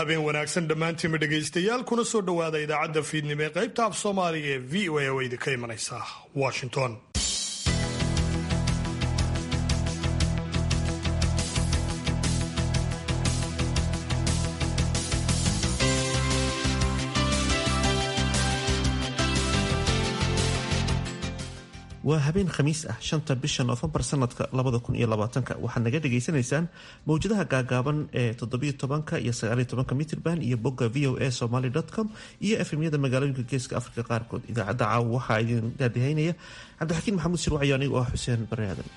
habeen wanaagsan dhammaantiinma dhegaystayaal kuna soo dhowaada idaacadda fiidnimo ee qaybta af soomaaliga ee v o a oo idinka imanaysa washington. waa habeen khamiis ah 5 bisha Noofambar sanadka 2020 waxaad naga dhageysanaysaan mawjadaha gaagaaban ee 17 iyo 19 mitirban iyo bogga voasomali.com iyo efemyada magaalooyinka geeska Afrika qaarkood. idaacadda caawa waxaa idin daadihaynaya Cabdixakiin Maxamuud Sirwaci aniga oo Xuseen Bare Aadan.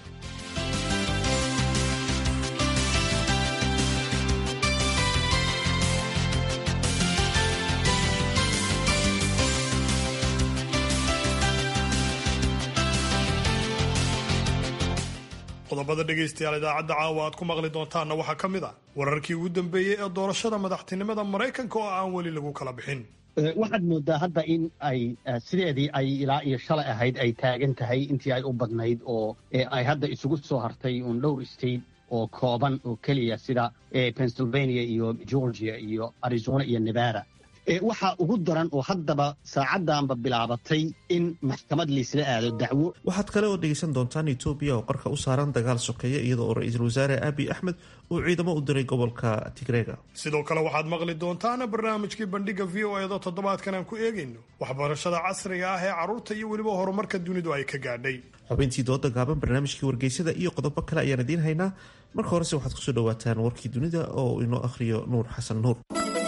qodobada dhegaystayaal idaacadda caawa aad ku maqli doontaanna waxaa ka mid ah wararkii ugu dambeeyey ee doorashada madaxtinimada Maraykanka oo aan weli lagu kala bixin. waxaad moodaa hadda in ay sideedii ay ilaa iyo shalay ahayd ay taagan tahay intii ay u badnayd oo ay hadda isugu soo hartay uun dhowr state oo kooban oo keliya sida Pennsylvania iyo Georgia iyo Arizona iyo Nevada. waxaa ugu daran oo haddaba saacaddaanba bilaabatay in maxkamad laysla aado dacwo. waxaad kale oo dhegaysan doontaan Itoobiya oo qarka u saaran dagaal sokeeye iyadoo oo ra'iisul wasaare Abiy Ahmed uu ciidamo u diray gobolka Tigreega. sidoo kale waxaad maqli doontaan barnaamijkii bandhiga VOA da toddobaadkan aan ku eegayno waxbarashada casriga ah ee carruurta iyo weliba horumarka dunidu ay ka gaadhay. xubintii dooda gaaban, barnaamijkii wargeysada iyo qodobo kale ayaan idiin haynaa. marka horese waxaad kusoo dhawaataan warkii dunida oo inoo akhriyo Nuur Xasan Nuur.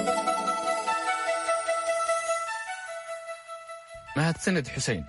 mahadsanid xuseen.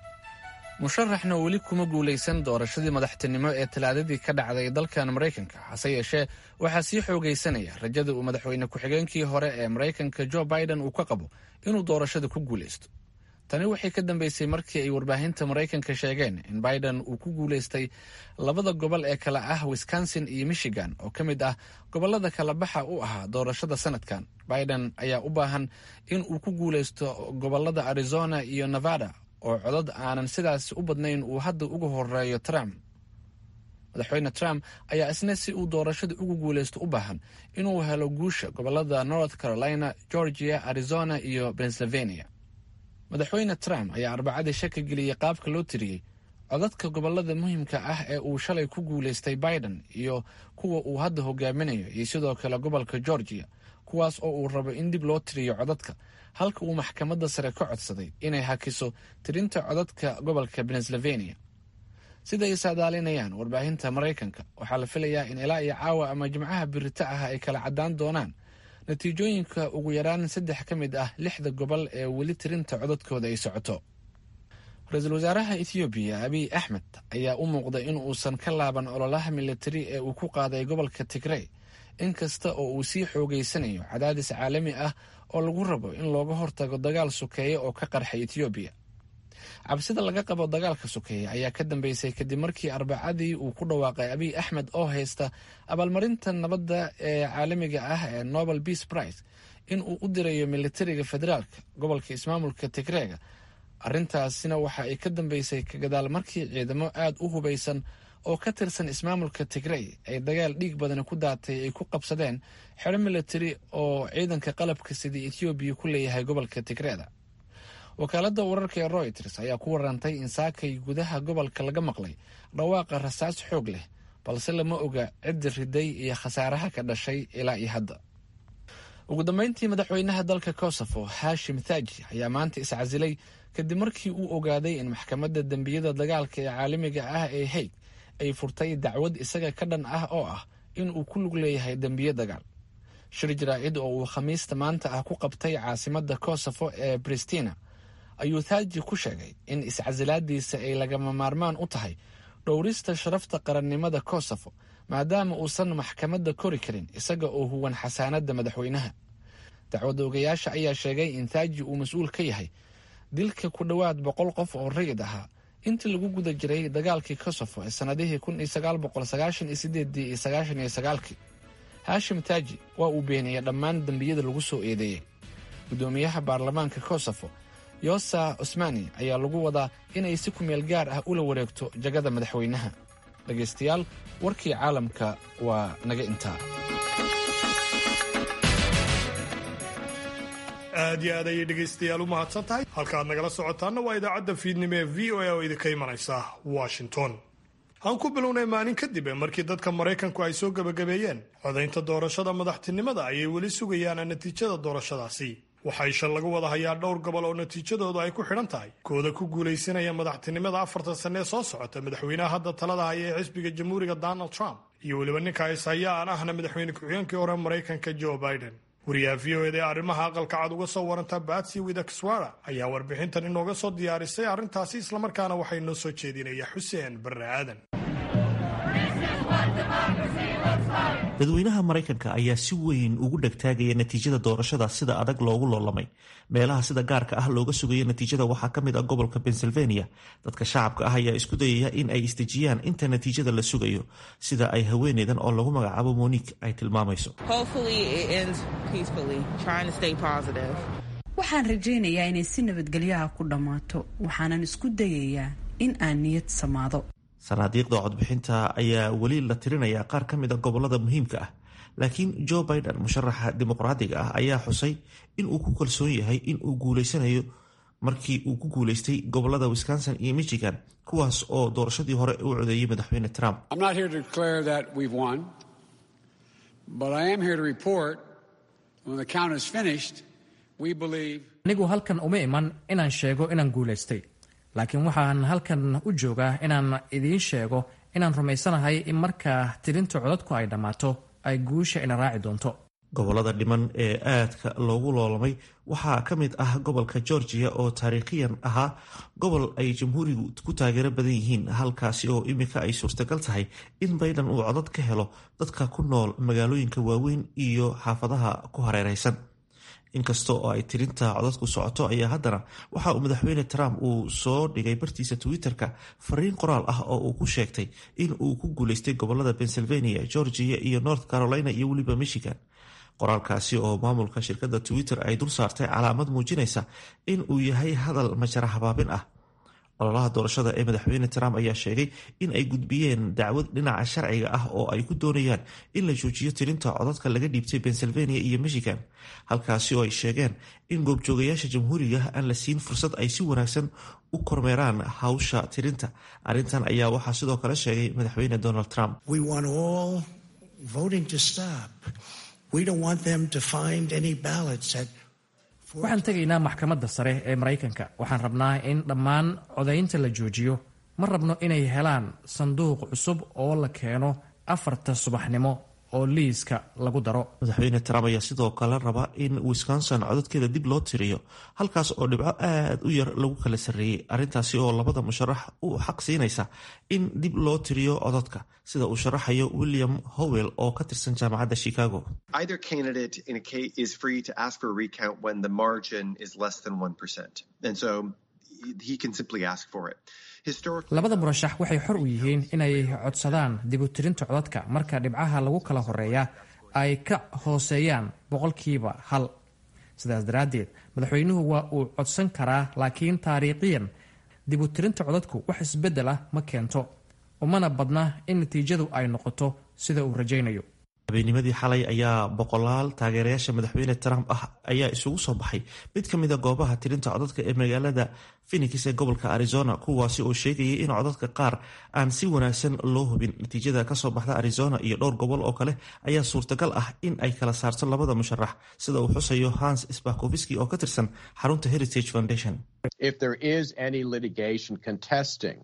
musharaxna weli kuma guulaysan doorashadii madaxtinimo ee talaadadii ka dhacday dalkan Maraykanka, hase yeeshee waxaa sii xoogaysanaya rajada uu madaxweyne ku-xigeenkii hore ee Maraykanka Joe Biden uu ka qabo inuu doorashada ku guulaysto. tani waxay ka dambeysay markii ay warbaahinta Maraykanka sheegeen in Biden uu ku guulaystay labada gobol ee kala ah Wisconsin iyo Michigan oo ka mid ah gobolada kala baxa u ahaa doorashada sanadkan. Biden ayaa u baahan in uu ku guulaysto gobolada Arizona iyo Nevada oo codad aanan sidaas u badnayn uu hadda uga horeeyo Trump. madaxweyne Trump ayaa isna si uu doorashada ugu guulaysto u baahan inuu helo guusha gobolada North Carolina, Georgia, Arizona iyo Pennsylvania. madaxweyne Trump ayaa Arbacadii shaki geliyey qaabka loo tiriyey codadka gobolada muhiimka ah ee uu shalay ku guulaystay Biden iyo kuwa uu hadda hogaaminayo iyo sidoo kale gobolka Georgia, kuwaas oo uu rabo in dib loo tiriyo codadka, halka uu maxkamadda sare ka codsaday inay hakiso tirinta codadka gobolka Pennsylvania. siday saadaalinayaan warbaahinta Maraykanka, waxaa la filayaa in ilaa iyo caawa ama jimcaha birita ah ay kala caddaan doonaan natiijooyinka ugu yaraan 3 ka mid ah 6 gobol ee weli tirinta codadkooda ay socoto. ra-iisul wasaaraha Ethiopia Abiy Ahmed ayaa u muuqday in uusan ka laaban ololaha militari ee uu ku qaaday gobolka Tigray, inkasta oo uu sii xoogaysanayo cadaadis caalami ah oo lagu rabo in looga hortago dagaal sokeeye oo ka qarxay Ethiopia. cabsida laga qabo dagaalka sokeeye ayaa ka dambeysay kadib markii Arbacadii uu ku dhawaaqay Abiy Ahmed oo haysta abaalmarinta nabadda ee caalamiga ah ee Nobel Peace Prize in uu u dirayo militariga federaalka gobolka ismaamulka Tigreega. arrintaasina waxa ay ka dambeysay ka gadaal markii ciidamo aad u hubaysan oo ka tirsan ismaamulka Tigray ay dagaal dhiig badan ku daatay ay ku qabsadeen xero militari oo ciidanka qalabka sida Ethiopia ku leeyahay gobolka Tigreeda. wakaaladda wararka ee Reuters ayaa ku warantay in saakay gudaha gobolka laga maqlay dhawaaqa rasaas xoog leh, balse lama oga cidda riday iyo khasaaraha ka dhashay ilaa iyo hadda. ugu dambeyntii madaxweynaha dalka Kosovo Hashim Thaji ayaa maanta iscasilay kadib markii uu ogaaday in maxkamadda dambiyada dagaalka ee caalamiga ah ee Hague ay furtay dacwad isaga ka dhan ah oo ah in uu ku lug leeyahay dambiyo dagaal. shir jaraa'id oo uu Khamiista maanta ah ku qabtay caasimadda Kosovo ee Pristina ayuu Thaji ku sheegay in iscasilaadiisa ay lagama maarmaan u tahay dhowrista sharafta qarannimada Kosovo, maadaama uusan maxkamadda kori karin isaga oo huwan xasaanadda madaxweynaha. dacwad oogayaasha ayaa sheegay in Thaji uu mas'uul ka yahay dilka ku dhowaad 100 qof oo rayid ahaa intii lagu guda jiray dagaalkii Kosovo ee sanadihii 1998 iyo 99. Hashim Thaji waa uu beeniyay dhammaan dambiyada lagu soo eedeeyay. gudoomiyaha baarlamaanka Kosovo Yosa Osmani ayaa lagu wadaa inay si ku meel gaar ah ula wareegto jagada madaxweynaha. dhagaystayaal, warkii caalamka waa naga intaa. aad iyo aad ayay dhegaystayaal u mahadsan tahay. halka aad nagala socotaanna waa idaacadda fiidnimo ee v o a oo idinka imanaysa Washington. aan ku bilownay maalin kadib markii dadka Maraykanku ay soo gabagabeeyeen codaynta doorashada madaxtinimada ayay weli sugayaan natiijada doorashadaasi. waxaa isha lagu wada hayaa dhowr gobol oo natiijadoodu ay ku xidhan tahay kooda ku guulaysanaya madaxtinimada 4 sano ee soo socota madaxweynaha hadda talada haya ee xisbiga jamhuuriga Donald Trump iyo weliba ninka Isaiah aan ahna madaxweyne ku-xigeenkii hore Maraykanka Joe Biden. wariyaha v o a ee arrimaha aqalka cad uga soo waranta Patsy Widakuswara ayaa warbixintan inooga soo diyaarisay arrintaasi islamarkaana waxay noo soo jeedinaya Xuseen Barre Aadan. dadweynaha Maraykanka ayaa si weyn ugu dhagtaagaya natiijada doorashada sida adag loogu loolamay. meelaha sida gaarka ah looga sugayo natiijada waxaa ka mid ah gobolka Pennsylvania. dadka shacabka ah ayaa isku dayaya in ay isdejiyaan inta natiijada la sugayo, sida ay haweeneydan oo lagu magacaabo Monique ay tilmaamayso. waxaan rajaynayaa inay si nabadgelyaha ku dhammaato. waxaanan isku dayayaa in aan niyad samaado. sanaadiiqda codbixinta ayaa weli la tirinayaa qaar ka mid a gobolada muhiimka ah, laakiin Joe Biden, musharaxa dimuqraadiga ah, ayaa xusay in uu ku kalsoon yahay in uu guulaysanayo markii uu ku guulaystay gobolada Wisconsin iyo Michigan, kuwaas oo doorashadii hore u codeeyay madaxweyne Trump. I'm not here to declare that we've won, but I am here to report when the count is finished, we believe. anigu halkan uma iman inaan sheego inaan guulaystay, laakiin waxaan halkan u joogaa inaan idiin sheego inaan rumaysanahay in markaa tirinta codadku ay dhammaato ay guusha ina raaci doonto. gobolada dhiman ee aadka loogu loolamay waxaa ka mid ah gobolka Georgia oo taariikhiyan ahaa gobol ay jamhuurigu ku taageero badan yihiin, halkaasi oo imika ay suurtagal tahay in Biden uu codad ka helo dadka ku nool magaalooyinka waaweyn iyo xaafadaha ku hareeraysan. inkasta oo ay tirinta codadku socoto ayaa haddana waxa uu madaxweyne Trump uu soo dhigay bartiisa Twitterka fariin qoraal ah oo uu ku sheegtay in uu ku guulaystay gobolada Pennsylvania, Georgia iyo North Carolina iyo weliba Michigan. qoraalkaasi oo maamulka shirkadda Twitter ay dul saartay calaamad muujinaysa in uu yahay hadal majara habaabin ah. ololaha doorashada ee madaxweyne Trump ayaa sheegay in ay gudbiyeen dacwad dhinaca sharciga ah oo ay ku doonayaan in la joojiyo tirinta codadka laga dhiibtay Pennsylvania iyo Michigan, halkaasi oo ay sheegeen in goobjoogayaasha jamhuuriga aan la siin fursad ay si wanaagsan u kormeeraan hawsha tirinta. arrintan ayaa waxaa sidoo kale sheegay madaxweyne Donald Trump. We want all voting to stop. We don't want them to find any ballots at waxaan tegaynaa maxkamadda sare ee Maraykanka. waxaan rabnaa in dhammaan codaynta la joojiyo. ma rabno inay helaan sanduuq cusub oo la keeno 4 subaxnimo oo liiska lagu daro. madaxweyne Trump ayaa sidoo kale raba in Wisconsin codadkeeda dib loo tiriyo, halkaas oo dhibco aad u yar lagu kala sarreeyay. arrintaasi oo labada musharax u xaq siinaysa in dib loo tiriyo codadka, sida uu sharaxayo William Howell oo ka tirsan jaamacadda Chicago. Either candidate in a case is free to ask for a recount when the margin is less than 1%. And so he can simply ask for it. labada murashax waxay xor u yihiin inay codsadaan dib u tirinta codadka marka dhibcaha lagu kala horeeya ay ka hooseeyaan 1%. sidaas daraaddeed madaxweynuhu waa uu codsan karaa, laakiin taariikhiyan dib u tirinta codadku wax isbeddel ah ma keento, umana badna in natiijadu ay noqoto sida uu rajaynayo. habeennimadii xalay ayaa boqolaal taageerayaasha madaxweyne Trump ah ayaa isugu soo baxay mid ka mid a goobaha tirinta codadka ee magaalada Phoenix ee gobolka Arizona, kuwaasi oo sheegayay in codadka qaar aan si wanaagsan loo hubin. natiijada ka soo baxda Arizona iyo dhowr gobol oo kale ayaa suurtagal ah in ay kala saarto labada musharax, sida uu xusayo Hans Spakovsky oo ka tirsan xarunta Heritage Foundation. If there is any litigation contesting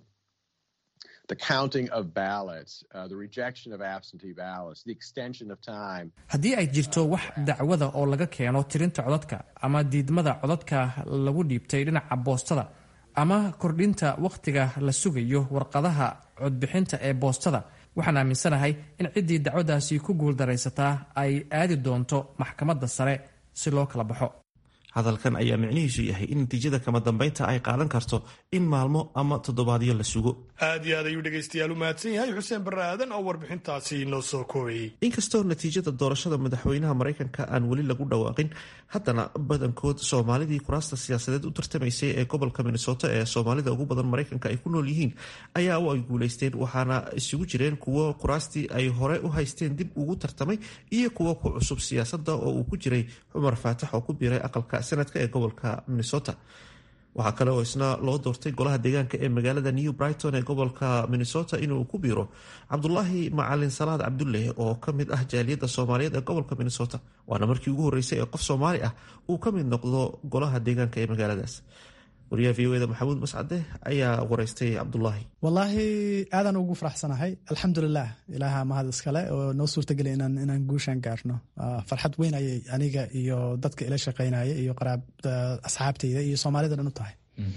the counting of ballots, the rejection of absentee ballots, the extension of time. haddii ay jirto wax dacwada oo laga keeno tirinta codadka ama diidmada codadka lagu dhiibtay dhinaca boostada ama kordhinta wakhtiga la sugayo warqadaha codbixinta ee boostada, waxaan aaminsanahay in ciddii dacwadaasi ku guuldaraysataa ay aadi doonto maxkamadda sare si loo kala baxo. hadalkan ayaa micnihiisu yahay in natiijada kama dambeynta ay qaadan karto in maalmo ama toddobaadyo la sugo. aad iyo aad ayuu dhegaystayaal u mahadsan yahay Xuseen Barre Aadan oo warbixintaasi noo soo koobayay. inkastoo natiijada doorashada madaxweynaha Maraykanka aan weli lagu dhawaaqin, haddana badankood Soomaalidii kuraasta siyaasadeed u tartamaysay ee gobolka Minnesota ee Soomaalida ugu badan Maraykanka ay ku nool yihiin ayaa ay guulaysteen, waxaana isugu jireen kuwo kuraastii ay hore u haysteen dib ugu tartamay iyo kuwo ku cusub siyaasadda oo uu ku jiray Cumar Faatax oo ku biiray aqalka senatka ee gobolka Minnesota. waxaa kale oo isna loo doortay golaha deegaanka ee magaalada New Brighton ee gobolka Minnesota inuu ku biiro Cabdulaahi Macalin Salaad Cabdulle oo ka mid ah jaaliyadda Soomaaliyeed ee gobolka Minnesota. waana markii ugu horeysay ee qof Soomaali ah uu ka mid noqdo golaha deegaanka ee magaaladaas. wariyaha VOA-da Maxamuud Mascade ayaa wareystay Cabdulaahi. wallaahi aadan ugu faraxsanahay, alxamdulilah, ilaaha mahad iskale oo noo suurtagelay inaan guushaan gaarno. farxad weyn ayay aniga iyo dadka ila shaqaynaya iyo asxaabtayda iyo Soomaalida dhan u tahay.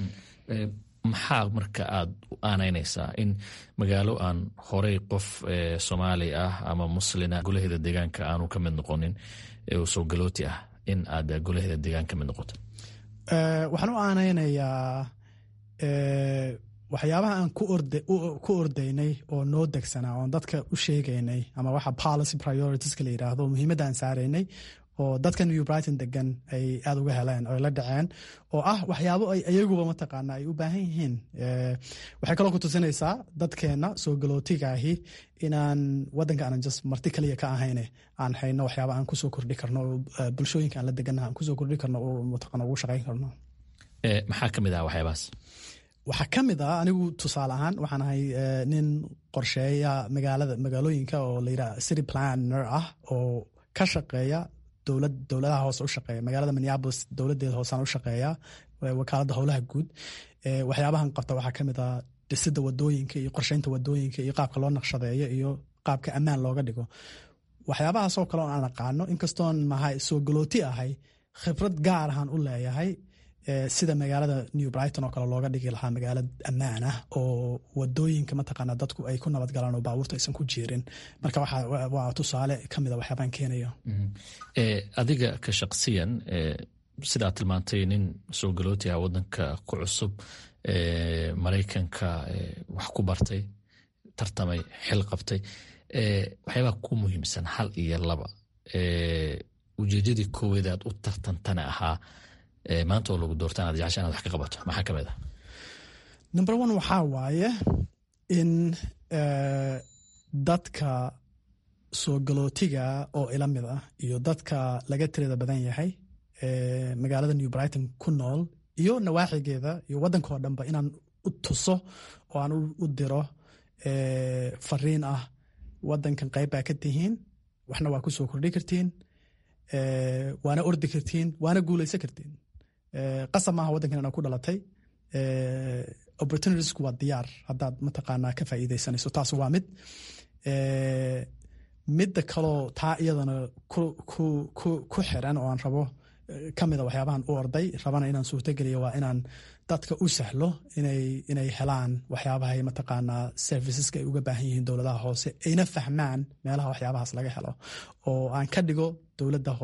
maxaa marka aad u aanaynaysaa in magaalo aan horey qof Soomaali ah ama muslina golaheeda deegaanka aanu ka mid noqonin oo soo galooti ah in aad golaheeda deegaanka ka mid noqoto? waxaan u aanaynayaa waxyaabaha aan ku ordaynay oo noo degsanaa oon dadka u sheegaynay ama waxa policy prioritiska la yidhaahdo muhiimadda aan saaraynay oo dadka New Brighton degan ay aad uga heleen oo la dhaceen oo ah waxyaabo ay ayaguba mataqaana ay u baahan yihiin. waxay kaloo ku tusinaysaa dadkeena soo galootigaahi inaan wadanka aanan just marti kaliya ka ahayne aan hayno waxyaaba aan kusoo kordhi karno oo bulshooyinka aan la deganaha aan kusoo kordhi karno oo mataqaana ugu shaqayn karno. maxaa ka mid ah waxyaabahaas? waxaa ka mid ah anigu tusaale ahaan waxaan ahay nin qorsheeya magaalooyinka oo la yidhaha city planner ah oo ka shaqeeya dowladaha hoose u shaqeeya. magaalada Minneapolis dowladeeda hoosaan u shaqeeya, wakaaladda howlaha guud. waxyaabahan qabta waxaa ka mid ah dhisidda wadooyinka iyo qorsheynta wadooyinka iyo qaabka loo naqshadeeyo iyo qaabka ammaan looga dhigo. waxyaabahaasoo kale oo aan aqaano inkastoon mahay soo galooti ahay, khibrad gaar ahaan u leeyahay sida magaalada New Brighton oo kale looga dhigi lahaa magaalo ammaan ah oo wadooyinka mataqaana dadku ay ku nabad galaan oo baabuurta aysan ku jiirin. marka waa tusaale ka mid a waxyaabaan keenayo. adiga ka shaqsiyan sidaa tilmaantay nin soo galooti ah wadanka ku cusub Maraykanka wax ku bartay, tartamay, xil qabtay, waxyaabaha ku muhiimsan hal iyo laba ujeedadii koowaad aad u tartantana ahaa maanta oo lagu doorta inaad jecesha inaad wax ka qabato maxaa ka mid ah? number one waxaa waaye in dadka soo galootiga oo ila mid ah iyo dadka laga tirada badan yahay magaalada New Brighton ku nool iyo nawaaxigeeda iyo waddanka oo dhanba inaan u tuso oo aan u diro fariin ah waddankan qayb baa ka tihiin, waxna waa ku soo kordhi kartiin, waana ordi kartiin, waana guulaysan kartiin. qasab maaha waddankan inaad ku dhalatay, opportunitiesku waa diyaar haddaad mataqaanaa ka faa'iidaysanayso. taas waa midda kaloo taa iyadana ku xiran oo aan rabo ka mida waxyaabahan u orday rabana inaan suurtogeliyo waa inaan dadka u sahlo inay helaan waxyaabahay mataqaanaa serviceska ay uga baahan yihiin dowladaha hoose, ayna fahmaan meelaha waxyaabahaas laga helo oo aan ka dhigo dowladaha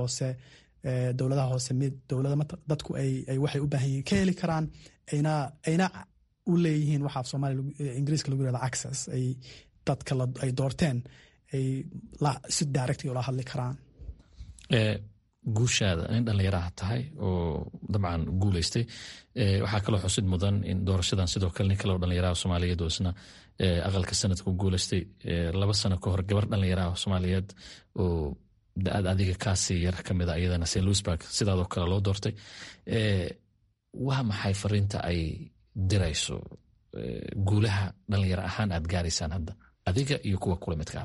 hoose mid dadku ay waxay u baahan yihiin ka heli karaan, ayna u leeyihiin waxa af Soomaaliya Ingiriiska lagu yirahdo access, ay dadka ay doorteen ay si direct ula hadli karaan. guushaada nin dhallinyaraha tahay oo dabcan guulaystay, waxaa kaloo xusid mudan in doorashadan sidoo kale nin kale oo dhallinyaraha Soomaaliyeed oo isna aqalka sanadka ku guulaystay 2 sano ka hor gabar dhallinyaraha Soomaaliyeed oo da-ad adiga kaasii yar ka mid a iyadana St. Louisburg sidaadoo kale loo doortay. waa maxay fariinta ay dirayso guulaha dhallinyaro ahaan aad gaaraysaan hadda adiga iyo kuwa kula midkaa?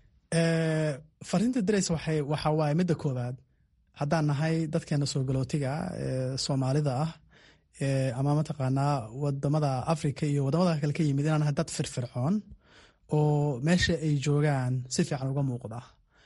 fariinta diraysa waxa waaye midda koowaad, haddaan nahay dadkeena soo galootiga Soomaalida ah ama mataqaanaa wadamada Afrika iyo wadamada kale ka yimid, inaan nahay dad firfircoon oo meesha ay joogaan si fiican uga muuqda.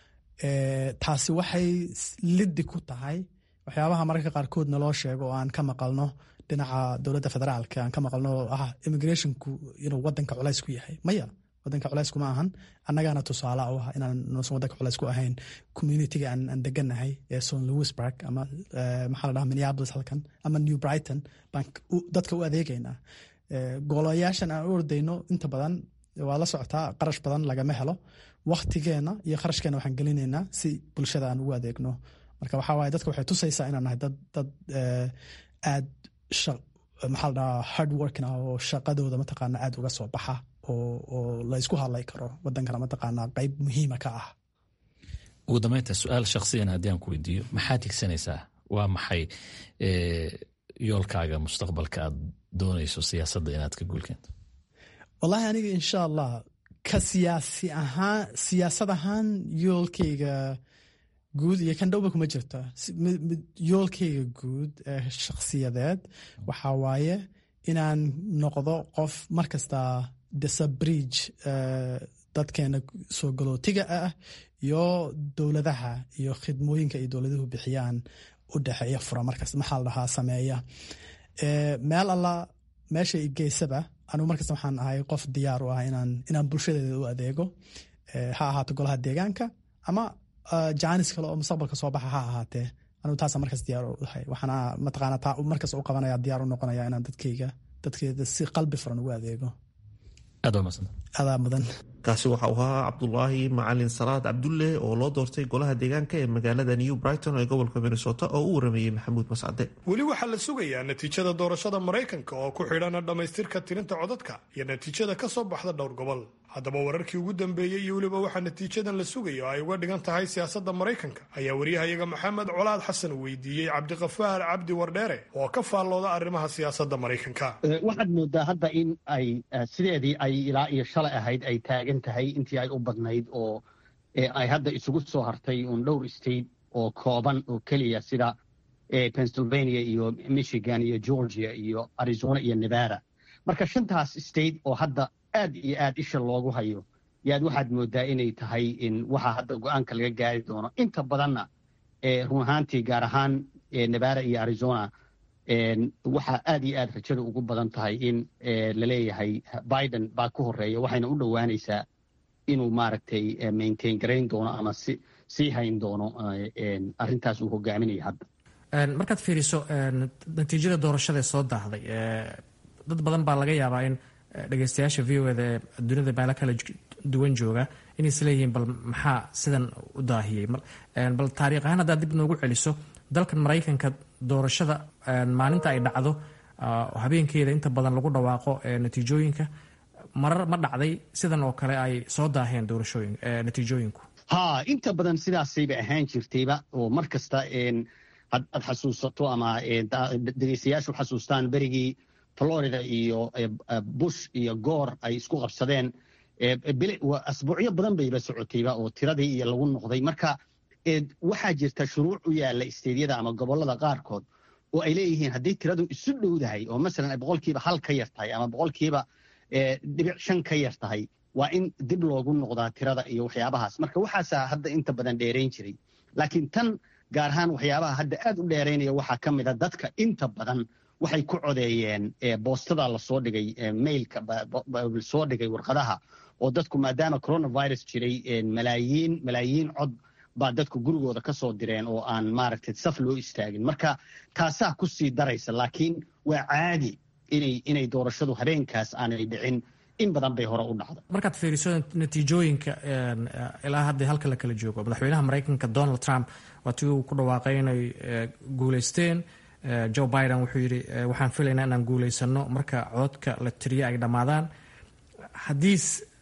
taasi waxay liddi ku tahay waxyaabaha mararka qaarkoodna loo sheego oo aan ka maqalno dhinaca dowladda federaalka, aan ka maqalno oo ah immigrationku inuu wadanka culays ku yahay. maya, wadanka culays kuma ahan, annagaana tusaale u ah inaan noosan wadanka culays ku ahayn. communityga aan degannahay ee St. Louisburg ama maxaa la dhahaa Minneapolis halkan ama New Brighton baan dadka u adeegaynaa. golayaashan aan u ordayno inta badan waa la socotaa, qarash badan lagama helo. waqtigeena iyo kharashkeena waxaan gelinaynaa si bulshada aan ugu adeegno. marka waxaa waaye dadka waxay tusaysaa inaan nahay dad aad maxaa la dhahaa hard working ah oo shaqadooda mataqaana aad uga soo baxa oo la isku hadlay karo, wadankana mataqaanaa qayb muhiima ka ah. ugu dambeynta su-aal shakhsiyan haddii aan ku weydiiyo, maxaad higsanaysaa waa maxay yoolkaaga mustaqbalka aad doonayso siyaasadda inaad ka guulkeento? wallahi aniga insha allah ka siyaasad ahaan yoolkayga guud iyo kan dhowba kuma jirto. yoolkayga guud ee shakhsiyadeed waxaa waaye inaan noqdo qof markasta disabridge dadkeena soo galootiga ah iyo dowladaha iyo khidmooyinka ay dowladuhu bixiyaan u dhexeeya fura markasta maxaa la dhahaa sameeya meel alla meesha geysaba anugu markasta waxaan ahay qof diyaar u ah inaan bulshadeeda u adeego ha ahaato golaha deegaanka ama jaanis kale oo mustaqbalka soo baxa ha ahaatee anugu taasa markas diyaar u ahay waxaana mataqaana taa markas u qabanaya diyaar u noqonaya inaan dadkeeda si qalbi furan ugu adeego. adaa mudan. kaasi waxa uu ahaa cabdulaahi macalin salaad cabdulle oo loo doortay golaha deegaanka ee magaalada New Brighton ee gobolka Minnesota oo u waramayay Maxamuud Mascade. weli waxaa la sugayaa natiijada doorashada Mareykanka oo ku xidhan dhamaystirka tirinta codadka iyo natiijada ka soo baxda dhowr gobol. haddaba wararkii ugu dambeeyey iyo weliba waxaa natiijadan la sugayo ay uga dhigan tahay siyaasadda Mareykanka ayaa wariyahayaga Maxamed Colaad Xasan weydiiyey Cabdiqafaar Cabdi Wardheere oo ka faallooda arrimaha siyaasadda Mareykanka. waxaad moodaa hadda in ay sideedii ay ilaa iyo shalay ahayd ay taagan tahay intii ay u badnayd oo ay hadda isugu soo hartay dhowr state oo kooban oo keliya sida Pennsylvania iyo Michigan iyo Georgia iyo Arizona iyo Nevada. marka shantaas state oo hadda aad iyo aad isha loogu hayo yaad waxaad moodaa inay tahay in waxa hadda go'aanka laga gaari doono inta badanna run ahaantii gaar ahaan Nevada iyo Arizona waxaa aad iyo aad rajada ugu badan tahay in la leeyahay Biden baa ku horeeya waxayna u dhowaanaysaa inuu maaragtay maintain garayn doono ama sii hayn doono arrintaas uu hogaaminayo hadda. markaad fiiriso natiijada doorashada soo daahday dad badan baa laga yaabaa in dhegeystayaasha VOAda ee dunida meelo kala duwan jooga inay isleeyihiin bal maxaa sidan u daahiyey bal taariikh ahaan haddaad dib noogu celiso dalkan Mareykanka doorashada maalinta ay dhacdo habeenkeeda inta badan lagu dhawaaqo natiijooyinka marar ma dhacday sidan oo kale ay soo daaheen natiijooyinku? inta badan sidaasayba ahaan jirtayba oo mar kasta haddaad xasuusato ama dhegeystayaashu xasuustaan berigii Florida iyo Bush iyo Gore ay isku qabsadeen asbuucyo badan bayba socotayba oo tiradii iyo lagu noqday. marka waxaa jirta shuruuc u yaala isteedyada ama gobolada qaarkood oo ay leeyihiin haddii tiradu isu dhowdahay oo masalan ay boqolkiiba 1 ka yar tahay ama boqolkiiba 0.5 ka yar tahay waa in dib loogu noqdaa tirada iyo waxyaabahaas. marka waxaasaa hadda inta badan dheerayn jiray laakiin tan gaar ahaan waxyaabaha hadda aad u dheeraynaya waxaa ka mid a dadka inta badan waxay ku codeeyeen boostada lasoo dhigay mailka soo dhigay warqadaha oo dadku maadaama coronavirus jiray malaayiin cod baa dadku gurigooda ka soo direen oo aan maaragtay saf loo istaagin. marka taasaa ku sii daraysa laakiin waa caadi inay doorashadu habeenkaas aanay dhicin in badan bay hore u dhacda. markaad fiiriso natiijooyinka ilaa hadda halka la kala joogo madaxweynaha Mareykanka Donald Trump waatii uu ku dhawaaqay inay guuleysteen. Joe Biden wuxuu yidhi waxaan filaynaa inaan guulaysano marka codadka la tiriya ay dhammaadaan. haddii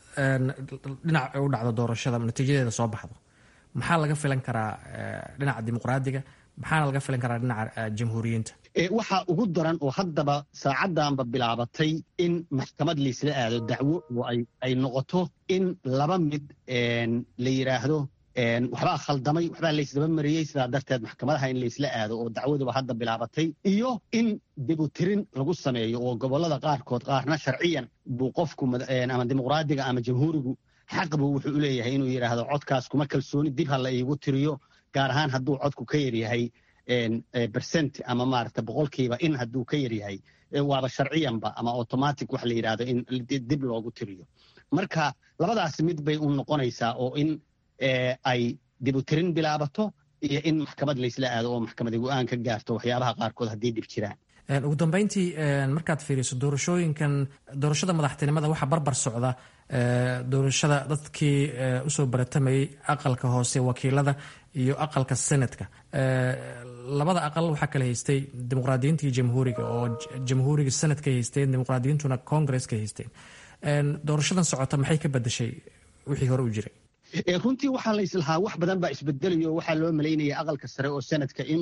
dhinac u dhacdo doorashada natiijadeeda soo baxdo maxaa laga filan karaa dhinaca dimuqraadiga maxaana laga filan karaa dhinaca jamhuuriyiinta? waxaa ugu daran oo haddaba saacaddanba bilaabatay in maxkamad laysla aado dacwo oo ay noqoto in laba mid la yidhaahdo waxbaa khaldamay waxbaa laysdaba mariyey sidaa darteed maxkamadaha in laysla aado oo dacwaduba hadda bilaabatay iyo in dibutirin lagu sameeyo oo gobolada qaarkood qaarna sharciyan buu qofku ama dimuqraadiga ama jamhuurigu xaq buu wuxuu u leeyahay inuu yidhaahdo codkaas kuma kalsooni dib ha la iigu tiriyo gaar ahaan hadduu codku ka yaryahay percent ama maaragta boqolkiiba in hadduu ka yaryahay waaba sharciyanba ama automatic wax la yidhaahdo in dib loogu tiriyo. marka labadaas mid bay u noqonaysaa oo in ay dibutirin bilaabato iyo in maxkamad laysla aado oo maxkamada go-aan ka gaarto waxyaabaha qaarkood haddii dhib jiraan. ugu dambeyntii markaad fiiriso doorashada madaxtinimada waxaa barbar socda doorashada dadkii usoo baratamayay aqalka hoose wakiilada iyo aqalka senatka. labada aqal waxaa kala haystay dimuqraadiyiinta iyo jamhuuriga oo jamhuuriga senadka haysteen dimuqraadiyiintuna congresska haysteen. doorashadan socota maxay ka bedeshay wixii hore u jiray? runtii waxaa la islahaa wax badan baa isbedelayo waxaa loo malaynaya aqalka sare oo sanadka in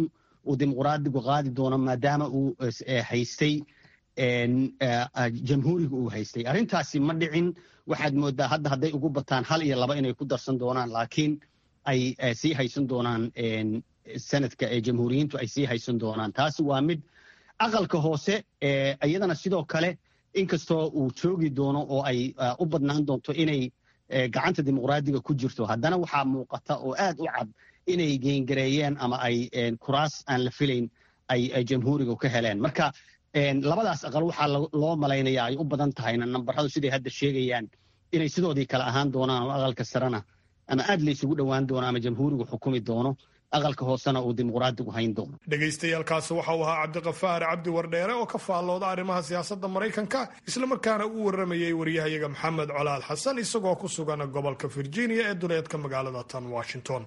uu dimuqraadigu qaadi doono maadaama uu haystay jamhuuriga uu haystay. arrintaasi ma dhicin. waxaad moodaa hadda hadday ugu bataan 1 iyo 2 inay ku darsan doonaan, laakiin ay sii haysan doonaan sanadka ee jamhuuriyiintu ay sii haysan doonaan. taasi waa mid. aqalka hoose iyadana sidoo kale inkastoo uu joogi doono oo ay u badnaan doonto inay gacanta dimuqraadiga ku jirto, haddana waxaa muuqata oo aad u cad inay geengareeyeen ama ay kuraas aan la filayn ay jamhuuriga ka heleen. marka labadaas aqal waxaa loo malaynaya ay u badan tahayna nambaradu siday hadda sheegayaan inay sidoodii kale ahaan doonaan oo aqalka sarena ama aad la isugu dhowaan doono ama jamhuurigu xukumi doono, aqalka hoosena uu dimuqraadigu hayn doono. dhegaystayaaalkaasi waxa uu ahaa cabdiqafaar cabdi wardheere oo ka faallooda arrimaha siyaasadda maraykanka islamarkaana u waramayey waryahayaga maxamed colaad xasan isagoo ku sugan gobolka virginia ee duleedka magaalada tan washington.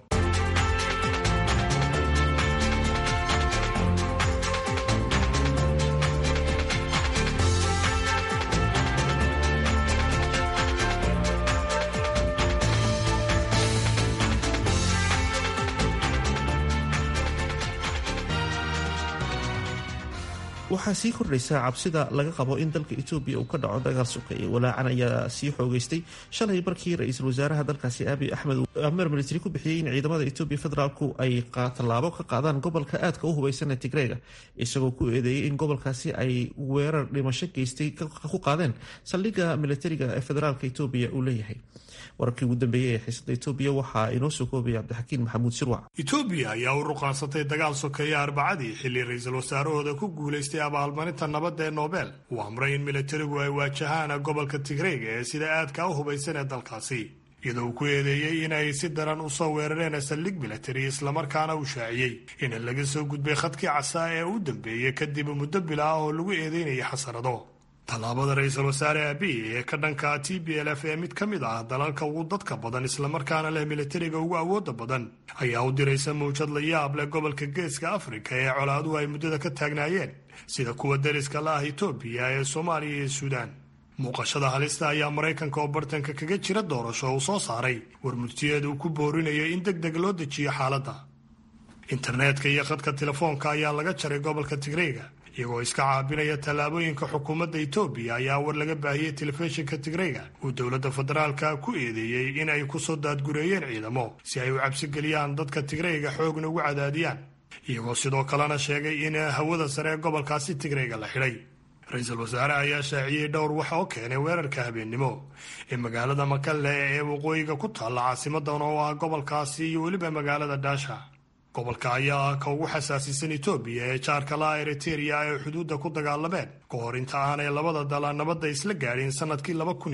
waxaa sii kordhaysa cabsida laga qabo in dalka etoobiya uu ka dhaco dagaal sukeeye. walaacan ayaa sii xoogeystay shalay markii ra-iisul wasaaraha dalkaasi abiy axmed uu ameer militari ku bixiyey in ciidamada etoobiya federaalku ay tallaabo ka qaadaan gobolka aadka u hubeysan ee tigreega, isagoo ku eedeeyey in gobolkaasi ay weerar dhimasho geystay ku qaadeen saldhigga militariga ee federaalka etoobiya uu leeyahay. wararkii ugu dambeeyey ee xiisada etoobiya waxaa inoo soo koobaya cabdixakiin maxamuud sirwac. etoobiya ayaa u ruqaansatay dagaal sokeeye arbacadii xilli ra-iisul wasaarahooda ku guulaystay abaalmarinta nabadda ee nobel uu amray in militarigu ay waajahaan gobolka tigreega ee sida aadka u hubaysan ee dalkaasi, iyadoo uu ku eedeeyey inay si daran u soo weerareen saldhig militari islamarkaana uu shaaciyey in laga soo gudbay khadkii casaa ee u dambeeyey kadib muddo bila ah oo lagu eedeynayay xasarado. tallaabada ra-iisul wasaare abiy ee ka dhanka TPLF ee mid ka mid ah dalalka ugu dadka badan islamarkaana leh militariga ugu awooda badan ayaa u diraysa mawjad la yaab leh gobolka geeska afrika ee colaaduhu ay muddada ka taagnaayeen sida kuwa dariska la ah etoobiya ee soomaaliya iyo suudaan. muuqashada halista ayaa maraykanka oo bartanka kaga jira doorasho uu soo saaray warmurtiyeed uu ku boorinayo in deg deg loo dejiyo xaaladda. internetka iyo khadka telefoonka ayaa laga jaray gobolka tigreega iyagoo iska caabinaya tallaabooyinka xukuumadda etoobiya ayaa war laga baahiyey telefishinka tigreega uu dowladda federaalka ku eedeeyey in ay ku soo daadgureeyeen ciidamo si ay u cabsigeliyaan dadka tigreega xoogna ugu cadaadiyaan, iyagoo sidoo kalena sheegay in hawada sare ee gobolkaasi tigreega la xidhay. ra-iisul wasaare ayaa shaaciyey dhowr wax oo keenay weerarka habeennimo ee magaalada makalle ee waqooyiga ku taalla caasimadan oo ah gobolkaasi iyo weliba magaalada dhaasha. gobolka ayaa ah ka ugu xasaasisan etoobiya ee jaarka la eriteria ay xuduudda ku dagaalameen ka hor inta aanay labada dal nabadda isla gaadhin sanadkii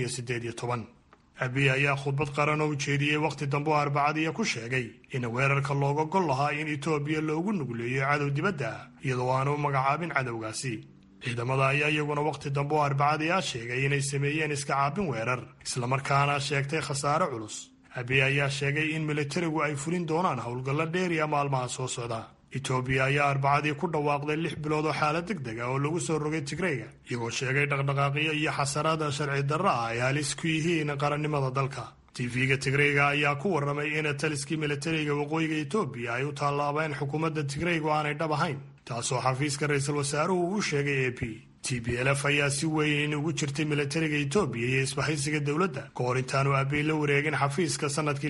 2018. abiy ayaa khudbad qaran oo ujeediyey wakhti dambe oo arbacadiiya ku sheegay in weerarka looga gol lahaa in etoobiya loogu nugleeyo cadow dibadda ah iyadoo aanu u magacaabin cadowgaasi. ciidamada ayaa iyaguna wakhti dambe oo arbacadiiya sheegay inay sameeyeen iska caabin weerar islamarkaana sheegtay khasaare culus. abiy ayaa sheegay in militarigu ay fulin doonaan howlgallo dheeriya maalmaha soo socda. etoobiya ayaa arbacadii ku dhawaaqday 6 bilood oo xaalad degdeg ah oo lagu soo rogay tigreega, iyagoo sheegay dhaqdhaqaaqyo iyo xasaraada sharci darro ah ay halis ku yihiin qarannimada dalka. tv-ga tigreega ayaa ku warramay in taliskii militariga waqooyiga etoobiya ay u tallaabeen xukuumadda tigreegu aanay dhab ahayn, taasoo xafiiska ra-iisul wasaaruhu u sheegay AP. TPLF ayaa si weyn ugu jirtay militariga etoobiya iyo isbahaysiga dowladda ka hor intaanu abiy la wareegin xafiiska sanadkii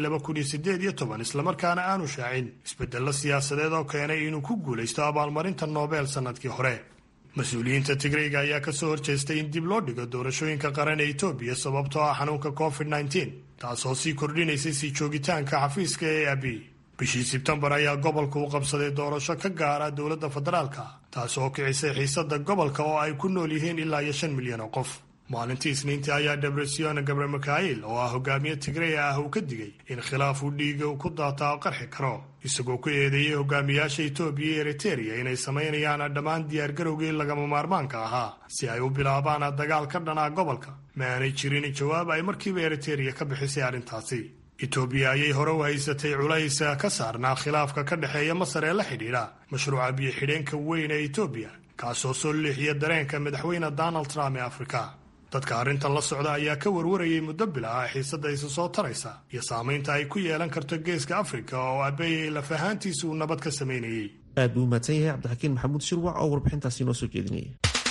2018 islamarkaana aanu shaacin isbedello siyaasadeed oo keenay inuu ku guulaysto abaalmarinta nobel sanadkii hore. mas-uuliyiinta tigreega ayaa ka soo horjeestay in dib loo dhigo doorashooyinka qaran ee etoobiya sababtoo ah xanuunka covid-19 taasoo sii kordhinaysay sii joogitaanka xafiiska ee abiy. bishii sebtembar ayaa gobolka u qabsaday doorasho ka gaara dowladda federaalka taasoo kicisay xiisada gobolka oo ay ku nool yihiin ilaa 5 milyan oo qof. maalintii isniintii ayaa debretsion gabre mikail oo ah hogaamiye tigreya ah uu ka digay in khilaaf uu dhiiga ku daataa qarxi karo, isagoo ku eedeeyey hogaamiyaasha etoobiya iyo eriteria inay samaynayaan dhammaan diyaargarowgii lagama maarmaanka ahaa si ay u bilaabaan dagaal ka dhanaa gobolka. ma aanay jirin jawaab ay markiiba eriteria ka bixisay arrintaasi. etoobiya ayay hore u haysatay culays ka saarnaa khilaafka ka dhexeeya masar ee la xidhiidha mashruuca biyo-xidheenka weyn ee etoobiya kaasoo soo leexiya dareenka madaxweyne Donald Trump ee Afrika. dadka arrintan la socda ayaa ka warwarayay muddo bila ah xiisada isa soo taraysa iyo saamaynta ay ku yeelan karto geeska Afrika oo abeeyay lafahaantiisu nabad ka sameynayay. aad buu mahadsan yahay cabdixakiin maxamuud shirwac oo warbixintaasi noo soo jeedinaya.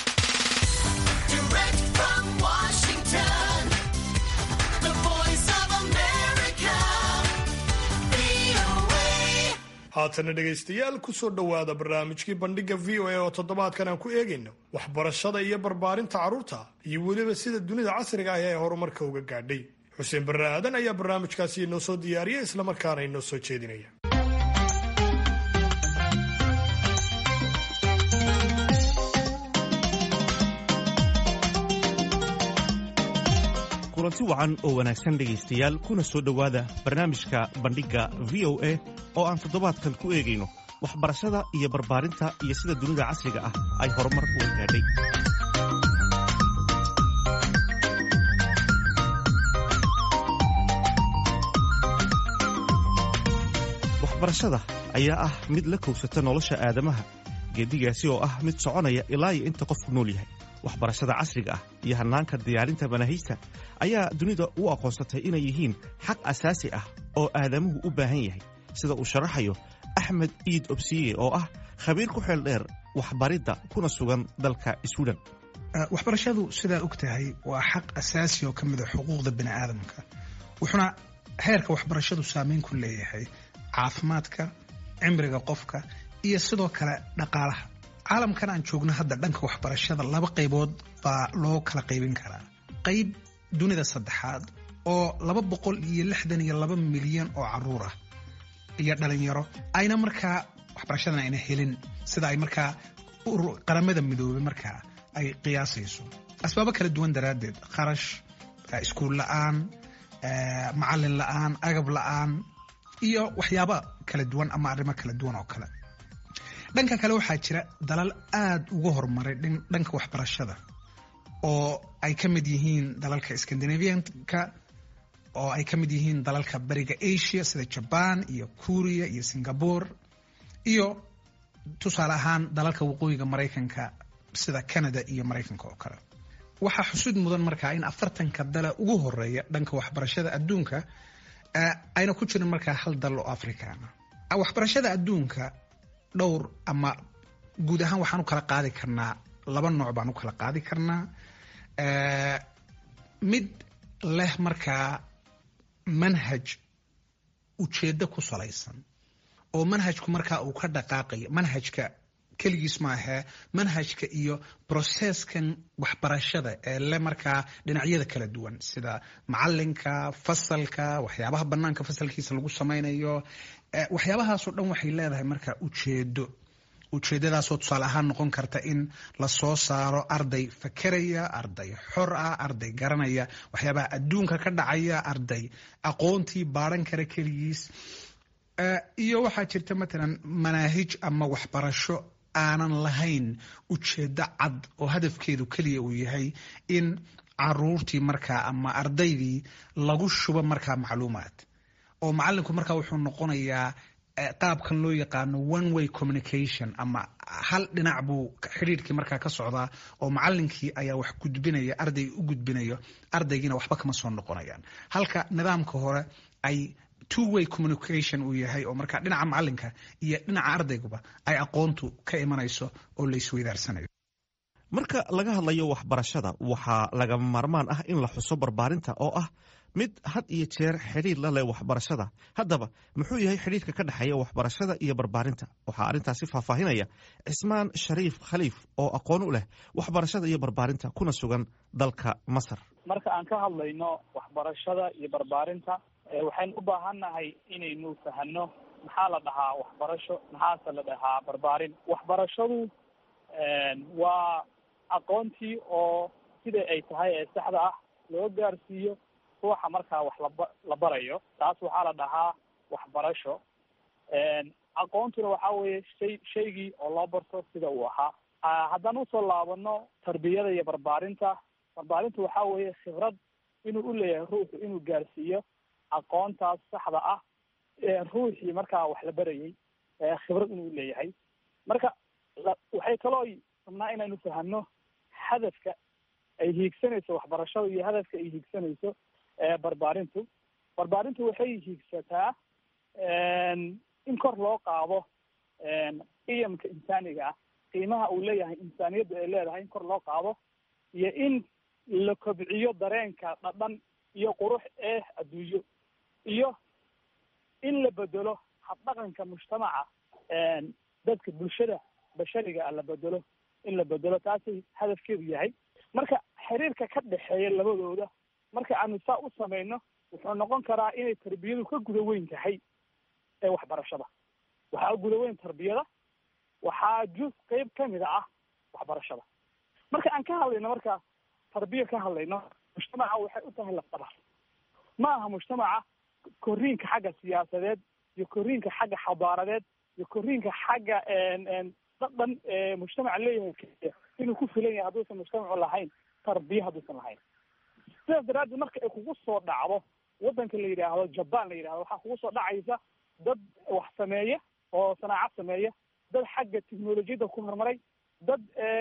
haatana dhegaystayaal ku soo dhowaada barnaamijkii bandhiga v o a oo toddobaadkan aan ku eegayno waxbarashada iyo barbaarinta carruurta iyo weliba sida dunida casriga ah ee horumarka uga gaadhay. xuseen barre aadan ayaa barnaamijkaasi inoo soo diyaariya islamarkaana inoo soo jeedinaya. kulanti wacan oo wanaagsan dhegaystayaal kuna soo dhowaada barnaamijka bandhigga v o a oo aan toddobaadkan ku eegayno waxbarashada iyo barbaarinta iyo sida dunida casriga ah ay horumar uga gaadhay. waxbarashada ayaa ah mid la kowsata nolosha aadamaha, geedigaasi oo ah mid soconaya ilaa iyo inta qofku nool yahay. waxbarashada casriga ah iyo hannaanka diyaarinta manaahijta ayaa dunida u aqoonsatay inay yihiin xaq asaasi ah oo aadamuhu u baahan yahay, sida uu sharaxayo axmed iid obsiye oo ah khabiir ku xeel dheer waxbaridda kuna sugan dalka Sweden. waxbarashadu sidaa og tahay waa xaq asaasi oo ka mid a xuquuqda bini aadamka, wuxuuna heerka waxbarashadu saameyn ku leeyahay caafimaadka, cimriga qofka iyo sidoo kale dhaqaalaha. caalamkan aan joogno hadda dhanka waxbarashada laba qaybood baa loo kala qaybin karaa. qayb dunida saddexaad oo 262 milyan oo caruur ah iyo dhalinyaro ayna markaa waxbarashadan ayna helin sida ay markaa qaramada midoobay markaa ay qiyaasayso. asbaabo kala duwan daraaddeed, kharash, iskuul la'aan, macallin la'aan, agab la'aan iyo waxyaabo kala duwan ama arrimo kala duwan oo kale. dhanka kale waxaa jira dalal aad uga horumaray dhanka waxbarashada oo ay ka mid yihiin dalalka Scandinavian-ka, oo ay ka mid yihiin dalalka bariga Asia sida Japan iyo Korea iyo Singapore, iyo tusaale ahaan dalalka waqooyiga Mareykanka sida Canada iyo Mareykanka oo kale. waxaa xusid mudan markaa in 40 dal ugu horeeya dhanka waxbarashada adduunka ayna ku jirin markaa hal dal oo Afrikaan ah. waxbarashada adduunka dhowr ama guud ahaan waxaan u kala qaadi karnaa laba nooc baan u kala qaadi karnaa. mid leh markaa manhaj ujeeddo ku salaysan oo manhajku markaa uu ka dhaqaaqayo. manhajka keligiis maahe, manhajka iyo processkan waxbarashada ee le markaa dhinacyada kala duwan sida macalinka, fasalka, waxyaabaha bannaanka fasalkiisa lagu samaynayo, waxyaabahaasoo dhan waxay leedahay markaa ujeeddadaasoo tusaale ahaan noqon karta in la soo saaro arday fakeraya, arday xor ah, arday garanaya waxyaabaha adduunka ka dhacaya, arday aqoontii baaran kara keligiis. iyo waxaa jirta matalan manaahij ama waxbarasho aanan lahayn ujeeddo cad oo hadafkeedu keliya uu yahay in caruurtii markaa ama ardaydii lagu shubo markaa macluumaad, oo macallinku markaa wuxuu noqonayaa qaabkan loo yaqaano one way communication, ama hal dhinac buu xiriirkii markaa ka socdaa oo macallinkii ayaa wax gudbinaya, arday u gudbinayo, ardaygiina waxba kama soo noqonayaan. halka nidaamka hore ay two way communication uu yahay oo markaa dhinaca macallinka iyo dhinaca ardayguba ay aqoontu ka imanayso oo la isweydaarsanayo. marka laga hadlayo waxbarashada waxaa lagama maarmaan ah in la xuso barbaarinta oo ah mid had iyo jeer xidhiir la leh waxbarashada. haddaba muxuu yahay xidhiirka ka dhexeeya waxbarashada iyo barbaarinta? waxaa arrintaasi faahfaahinaya cismaan shariif khaliif oo aqoon u leh waxbarashada iyo barbaarinta kuna sugan dalka Masar. marka aan ka hadlayno waxbarashada iyo barbaarinta waxaynu u baahannahay inaynu fahanno maxaa la dhahaa waxbarasho, maxaase la dhahaa barbaarin. waxbarashadu waa aqoontii oo sida ay tahay ee saxda ah loo gaarsiiyo ruuxa markaa wax la barayo, taas waxaa la dhahaa waxbarasho. aqoontuna waxaa weeye shaygii oo loo barto sida uu ahaa. haddaan usoo laabano tarbiyada iyo barbaarinta, barbaarintu waxaa weeye khibrad inuu u leeyahay ruuxu inuu gaarsiiyo aqoontaas saxda ah ruuxii markaa wax la barayay khibrad inuu leeyahay. marka waxay kaloo rabnaa inaynu fahanno hadafka ay hiigsanayso waxbarashada iyo hadafka ay hiigsanayso barbaarintu. barbaarintu waxay hiigsataa in kor loo qaado qiyamka insaaniga ah, qiimaha uu leeyahay insaaniyadda ay leedahay in kor loo qaado, iyo in la kobciyo dareenka dhadhan iyo qurux ee adduunyo, iyo in la bedelo habdhaqanka mujtamaca, dadka bulshada bashariga ah in la bedelo taasay hadafkeedu yahay. marka xiriirka ka dhexeeya labadooda marka aanu saa u samayno wuxuu noqon karaa inay tarbiyadu ka guda weyn tahay ee waxbarashada. waxaa guda weyn tarbiyada, waxaa juz qeyb kamid ah waxbarashada. marka aan ka hadlayno, marka tarbiya ka hadlayno, mujtamaca waxay u tahay lafdhabar. ma aha mujtamaca korriinka xagga siyaasadeed iyo korriinka xagga xadaaradeed iyo korriinka xagga dhadhan mujtamaca leeyahay inuu ku filan yahay hadduusan mujtamacu lahayn tarbiya, hadduusan lahayn. sidaas daraaddeed marka ay kugu soo dhacdo waddanka la yidhaahdo Japan la yidhahdo, waxaa kugu soo dhacaysa dad wax sameeya oo sanaacad sameeya, dad xagga teknolojiyadda ku horumaray, dad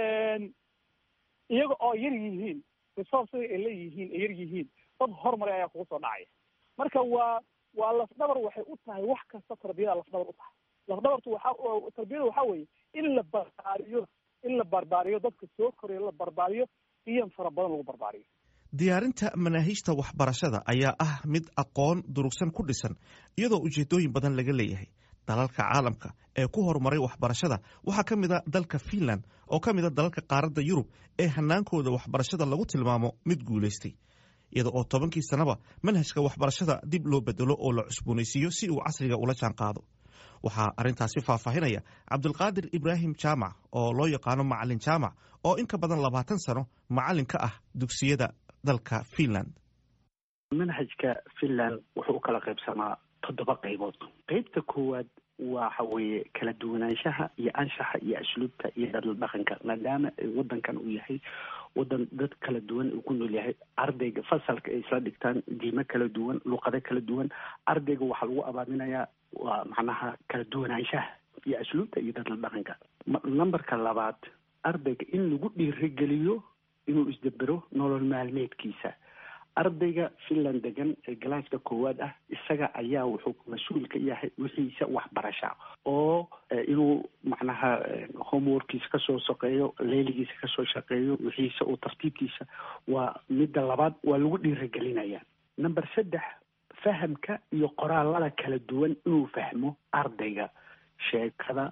iyaga oo yar yihiin resources ay leeyihiin ay yar yihiin, dad horumaray ayaa kugu soo dhacaya. marka waa lafdhabar, waxay u tahay wax kasta tarbiyada lafdhabar u tahay. lafdhabartu tarbiyada waxaa weeye in la barbaariyo dadka soo koraya, la barbaariyo qiyam fara badan lagu barbaariyo. diyaarinta manaahiijta waxbarashada ayaa ah mid aqoon durugsan ku dhisan, iyadoo ujeedooyin badan laga leeyahay. dalalka caalamka ee ku horumaray waxbarashada waxaa ka mid a dalka Finland oo ka mid a dalalka qaaradda Yurub ee hanaankooda waxbarashada lagu tilmaamo mid guulaystay, iyada oo 10 sanaba manhajka waxbarashada dib loo bedelo oo la cusboonaysiiyo si uu casriga ula jaan qaado. waxaa arrintaasi faahfaahinaya Cabdulqaadir Ibraahim Jaamac oo loo yaqaano macalin Jaamac oo in ka badan 20 sano macalin ka ah dugsiyada dalka Finland. manhajka Finland wuxuu kala qaybsamaa 7 qaybood. qaybta koowaad waxa weeye kala duwanaanshaha iyo anshaxa iyo asluubta iyo dhaqanka, maadaama wadankan uu yahay wadan dad kala duwan uu ku nool yahay. ardayga fasalka ay isla dhigtaan diimo kala duwan, luqado kala duwan, ardayga waxaa lagu abaaminayaa waa macnaha kala duwanaanshaha iyo asluubta iyo dhaqanka. numberka labaad, ardayga in lagu dhiirigeliyo inuu isdabero nolol maalmeedkiisa. ardayga Finland degan ee galaaska koowaad ah, isaga ayaa wuxuu mas-uul ka yahay wixiisa waxbarasha, oo inuu macnaha homeworkiisa kasoo shaqeeyo, leeligiisa kasoo shaqeeyo, wixiisa uu tartiibkiisa. waa midda labaad, waa lagu dhiirigelinaya. number 3, fahamka iyo qoraalada kala duwan inuu fahmo ardayga, sheekada,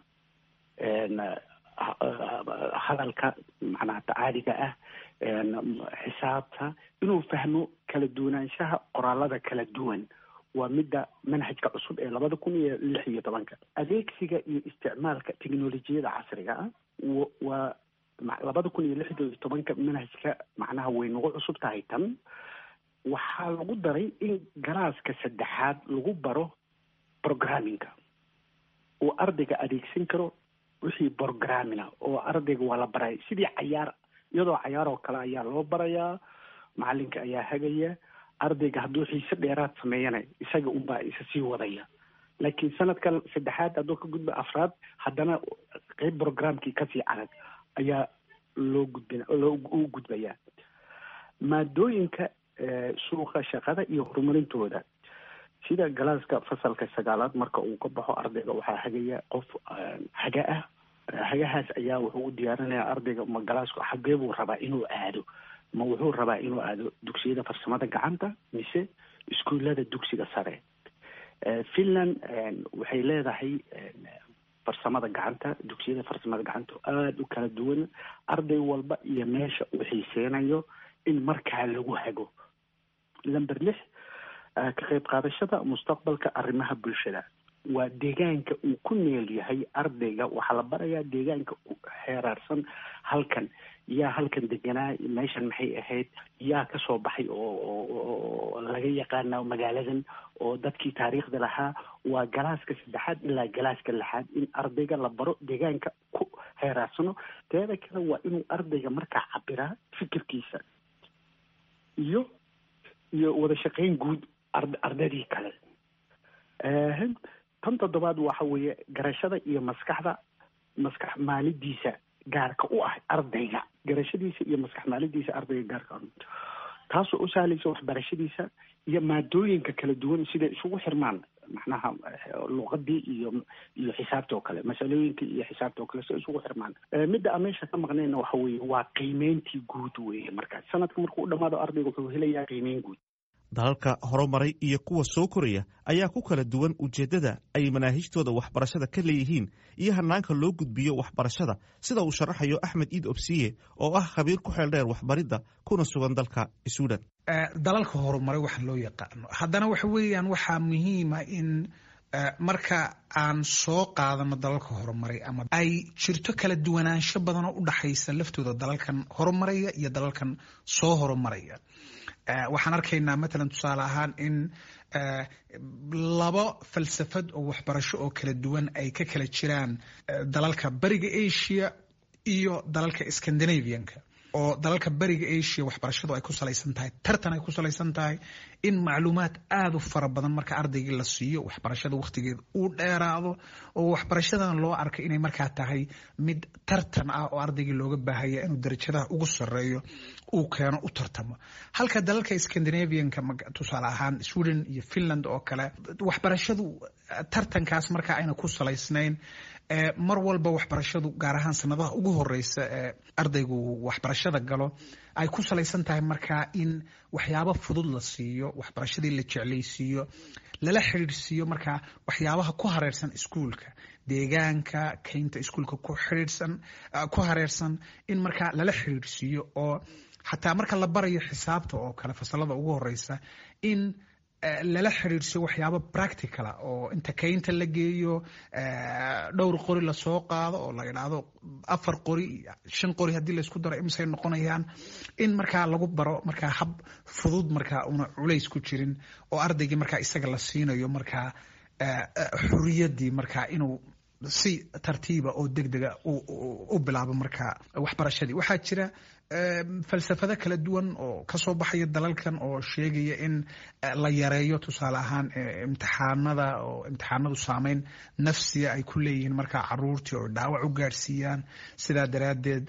hadalka macnaha tacaaliga ah, xisaabta, inuu fahmo kala duwanaanshaha qoraalada kala duwan. waa midda manhajka cusub ee 2016. adeegsiga iyo isticmaalka teknolojiyada casriga ah waa 2016 manhajka macnaha way nagu cusub tahay. tan waxaa lagu daray in galaaska 3aad lagu baro programmingka, oo ardayga adeegsan karo wixii programmina, oo ardayga waa la baray sidii cayaar, iyadoo cayaar oo kale ayaa loo barayaa, macalinka ayaa hagaya. ardayga hadduu xiise dheeraad sameeyana isaga unbaa isa sii wadaya. laakiin sanadka 3aad hadduu ka gudba 4aad, haddana qeyb programkii kasii adag ayaa loo gudbaya. maadooyinka suuqa shaqada iyo horumarintooda, sida galaaska fasalka 9aad marka uu ka baxo, ardayga waxaa hagaya qof haga ah. hagahaas ayaa wuxuu u diyaarinayaa ardayga ma galaaska xagee buu rabaa inuu aado, ma wuxuu rabaa inuu aado dugsiyada farsamada gacanta mise iskuullada dugsiga sare. Finland waxay leedahay farsamada gacanta, dugsiyada farsamada gacanta aada u kala duwan. arday walba iyo meesha uu xiiseynayo in markaa lagu hago. number 6, ka qayb qaadashada mustaqbalka arrimaha bulshada. waa deegaanka uu ku neel yahay ardayga, waxaa la barayaa deegaanka xeeraarsan. halkan yaa halkan deganaa, meeshan maxay ahayd, yaa kasoo baxay oo laga yaqaana magaaladan, oo dadkii taariikhda lahaa. waa galaaska 3aad ilaa galaaska 6aad in ardayga la baro deegaanka ku xeeraarsano. teeda kale waa inuu ardayga markaa cabiraa fikirkiisa iyo wada shaqayn guud ardaydii kale. tan 7aad waxa weeye garashada iyo maskax maalidiisa gaarka u ah ardayga, garashadiisa iyo maskax maalidiisa ardayga gaarka, taasoo u sahlaysa waxbarashadiisa iyo maadooyinka kala duwan siday isugu xirmaan macnaha luqadii iyo xisaabta oo kale masalooyinka iyo xisaabta oo kale si isugu xirmaan midda aan meesha ka maqnayna waxa weeye waa qiimeyntii guud weeye markaas sanadka markuu u dhammaado ardayga wuxuu helayaa qiimeyn guud dalalka horumaray iyo kuwa soo koraya ayaa ku kala duwan ujeeddada ay manaahijtooda waxbarashada ka leeyihiin iyo hanaanka loo gudbiyo waxbarashada sida uu sharaxayo Axmed Iid Obsiye oo ah khabiir ku xeel dheer waxbaridda kuna sugan dalka Suudaan. dalalka horumaray waxa loo yaqaano haddana waxa weeyaan waxaa muhiima in marka aan soo qaadano dalalka horumaray ama ay jirto kala duwanaansho badan oo u dhaxaysa laftooda dalalkan horumaraya iyo dalalkan soo horumaraya. waxaan arkaynaa matalan tusaale ahaan in laba falsafad oo waxbarasho oo kala duwan ay ka kala jiraan dalalka bariga Asia iyo dalalka Scandinavianka oo dalalka bariga Asia waxbarashadu ay ku salaysan tahay tartan ay ku salaysan tahay in macluumaad aad u fara badan marka ardaygii la siiyo waxbarashada waqtigeeda uu dheeraado oo waxbarashadan loo arko inay markaa tahay mid tartan ah oo ardaygii looga baahaya inuu darajadaha ugu sareeyo uu keeno u tartamo halka dalalka Scandinavianka tusaale ahaan Sweden iyo Finland oo kale waxbarashadu tartankaas markaa ayna ku salaysnayn mar walba waxbarashadu gaar ahaan sanadaha ugu horeysa ee ardaygu waxbarashada galo ay ku salaysan tahay markaa in waxyaabo fudud la siiyo waxbarashadii la jeclaysiiyo lala xiriirsiiyo markaa waxyaabaha ku hareersan iskuulka deegaanka kaynta iskuulka ku hareersan in markaa lala xiriirsiiyo oo xataa marka la barayo xisaabta oo kale fasalada ugu horeysa in lala xiriirsiyo waxyaabo practical oo inta kaynta la geeyo dhowr qori la soo qaado oo la yiraahdo 4 qori 5 qori hadii la isku daro imsay noqonayaan in markaa lagu baro markaa hab fudud markaa una culays ku jirin oo ardaygii markaa isaga la siinayo markaa xuriyadii markaa inuu si tartiiba oo degdega u bilaabo markaa waxbarashadii waxaa jira falsafado kala duwan oo ka soo baxaya dalalkan oo sheegaya in la yareeyo tusaale ahaan imtixaanadu saameyn nafsiya ay ku leeyihiin markaa caruurtii oo dhaawac u gaarsiiyaan sidaa daraaddeed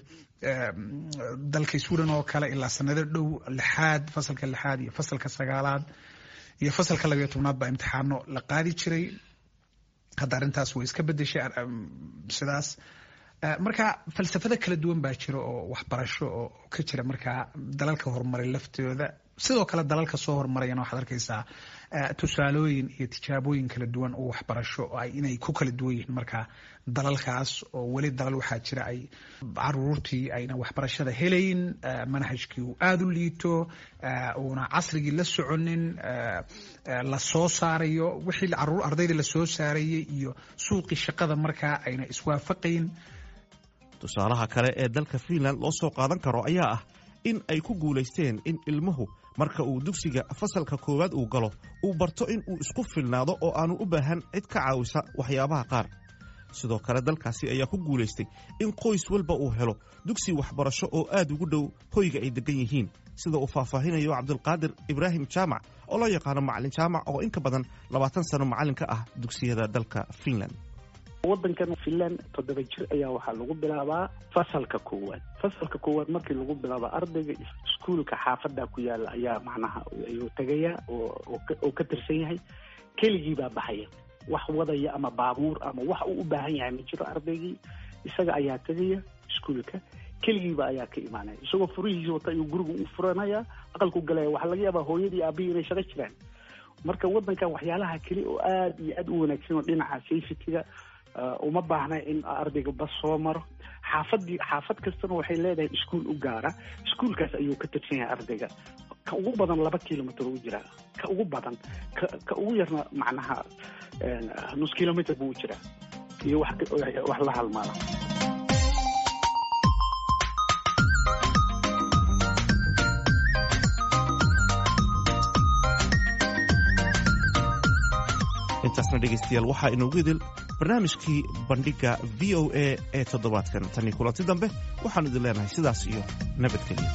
dalka Sweden oo kale ilaa sanado dhow fasalka 6 iyo fasalka 9 iyo fasalka 12 baa imtixaano la qaadi jiray hadda arrintaas way iska bedeshay sidaas marka falsafada kala duwan baa jira oo waxbarasho oo ka jira markaa dalalka horumaray laftooda sidoo kale dalalka soo horumarayana waxaad arkaysaa tusaalooyin iyo tijaabooyin kala duwan oo waxbarasho inay ku kala duwan yihiin markaa dalalkaas oo weli dalal waxaa jira ay caruurtii ayna waxbarashada helayn manhajkii uu aad u liito uuna casrigii la soconin la soo saarayo wixii ardaydii la soo saarayay iyo suuqii shaqada markaa ayna iswaafaqayn tusaalaha kale ee dalka Finland loo soo qaadan karo ayaa ah in ay ku guulaysteen in ilmuhu marka uu dugsiga fasalka koowaad uu galo uu barto in uu isku filnaado oo aanu u baahan cid ka caawisa waxyaabaha qaar sidoo kale dalkaasi ayaa ku guulaystay in qoys walba uu helo dugsi waxbarasho oo aad ugu dhow hoyga ay degan yihiin sida uu faahfaahinayo Cabdulqaadir Ibraahim Jaamac oo loo yaqaano macallin jaamac oo in ka badan 20 sano macallin ka ah dugsiyada dalka Finland waddankan Finland 7 jir ayaa waxaa lagu bilaabaa fasalka koowaad markii lagu bilaabo ardayga iskuulka xaafada ku yaala ayaa macnaha ayuu tagaya oo ka tirsan yahay keligii baa baxaya wax wadaya ama baabuur ama wax uu u baahan yahay ma jiro ardaygii isaga ayaa tagaya iskuulka keligiiba ayaa ka imaanaya isagoo furihiisa wata ayuu guriga u furanaya aqalku galaya waxaa laga yaabaa hooyadii aabihii inay shaqo jiraan marka waddankan waxyaalaha keli oo aad iyo aad u wanaagsan oo dhinaca safety-ga uma baahna in ardayga bas soo maro xaafad kastana waxay leedahay iskuul u gaara iskuulkaas ayuu ka tirsan yahay ardayga ka ugu badan 2 kilomitir u jira ka ugu badan ka ugu yarna macnaha nus kilomitir buu jira iyo wax la halmaala intaasna dhegaystayaal waxaa inoogu idil barnaamijkii bandhiga VOA ee toddobaadkan tan iyo kulanti dambe waxaanu idin leenahay sidaas iyo nabadgelyo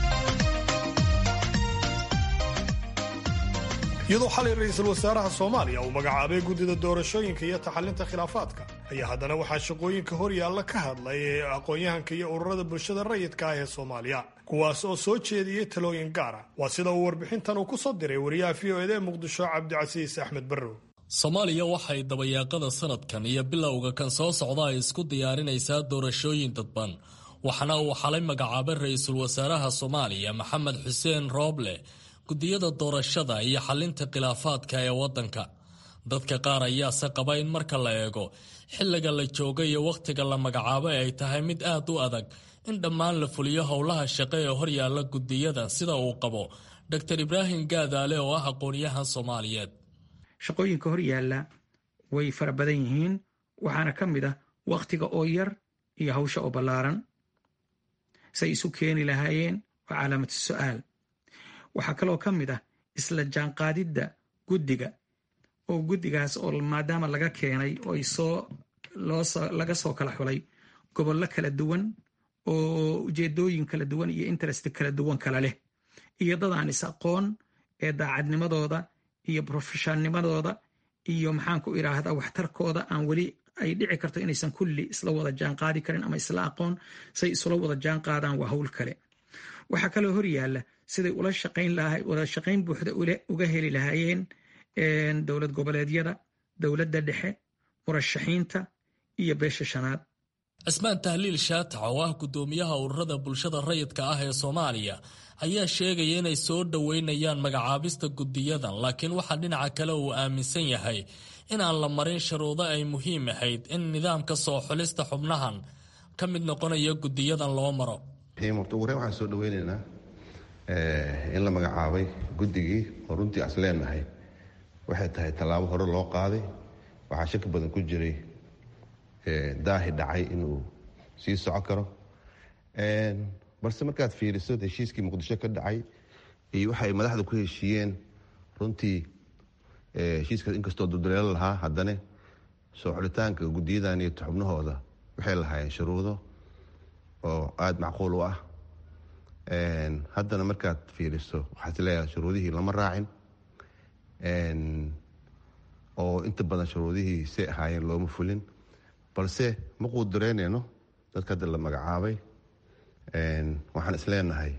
iyadoo xalay ra'iisul wasaaraha Soomaaliya uu magacaabay guddida doorashooyinka iyo taxalinta khilaafaadka ayaa haddana waxaa shaqooyinka hor yaalla ka hadlay aqoon-yahanka iyo ururada bulshada rayidka ah ee Soomaaliya kuwaas oo soo jeediyey talooyin gaara. waa sida uu warbixintan uu ku soo diray wariyaha v o ed ee muqdisho cabdicasiis axmed barrow. soomaaliya waxay dabayaaqada sanadkan iyo bilowga kan soo socda ay isku diyaarinaysaa doorashooyin dadban, waxaana uu xalay magacaabay ra-iisul wasaaraha soomaaliya maxamed xuseen rooble gudiyada doorashada iyo xalinta khilaafaadka ee waddanka. dadka qaar ayaase qaba in marka la eego xilliga la jooga iyo wakhtiga la magacaabay ay tahay mid aad u adag in dhammaan la fuliyo howlaha shaqo ee horyaalla gudiyada, sida uu qabo dr ibraahim gaadaale oo ah aqoon-yahan soomaaliyeed. shaqooyinka hor yaalla way fara badan yihiin, waxaana ka mid ah wakhtiga oo yar iyo hawsha oo ballaaran. say isu keeni lahaayeen waa calaamatu su'aal. waxaa kaloo ka mid ah isla jaanqaadidda guddiga, oo guddigaas oo maadaama laga keenay oo laga soo kala xulay gobollo kala duwan oo ujeedooyin kala duwan iyo interest kala duwan kala leh, iyo dadaan is aqoon ee daacadnimadooda iyo professionnimadooda iyo maxaan ku idhaahdaa waxtarkooda aan weli ay dhici karto inaysan kulli isla wada jaanqaadi karin ama isla aqoon. say isula wada jaanqaadaan waa hawl kale. waxaa kaloo hor yaalla siday wada shaqayn buuxda uga heli lahaayeen dowlad goboleedyada, dowladda dhexe, murashaxiinta iyo beesha shanaad. cismaan tahliil shaatac oo ah gudoomiyaha ururada bulshada rayidka ah ee soomaaliya ayaa sheegaya inay soo dhoweynayaan magacaabista gudiyadan, laakiin waxaa dhinaca kale uu aaminsan yahay inaan la marin shuruudo ay muhiim ahayd in nidaamka soo xulista xubnahan ka mid noqonaya gudiyadan loo maro. ugu horeen waxaan soo dhoweynaynaa in la magacaabay guddigii oo runtii as leenahay waxay tahay tallaabo hore loo qaaday. waxaa shaki badan ku jiray daahi dhacay inuu sii soco karo, balse markaad fiiriso heshiiskii muqdisho ka dhacay iyo waxa ay madaxda ku heshiiyeen, runtii heshiiskaas inkastoo dulduleelo lahaa, haddana soo xulitaanka gudiyadan iyo xubnahooda waxay lahaayeen shuruudo oo aada macquul u ah. haddana markaad fiiriso waxaad leeyahay shuruudihii lama raacin, oo inta badan shuruudihii say ahaayeen looma fulin, balse ma quudareynayno dadka hadda la magacaabay. waxaan isleenahay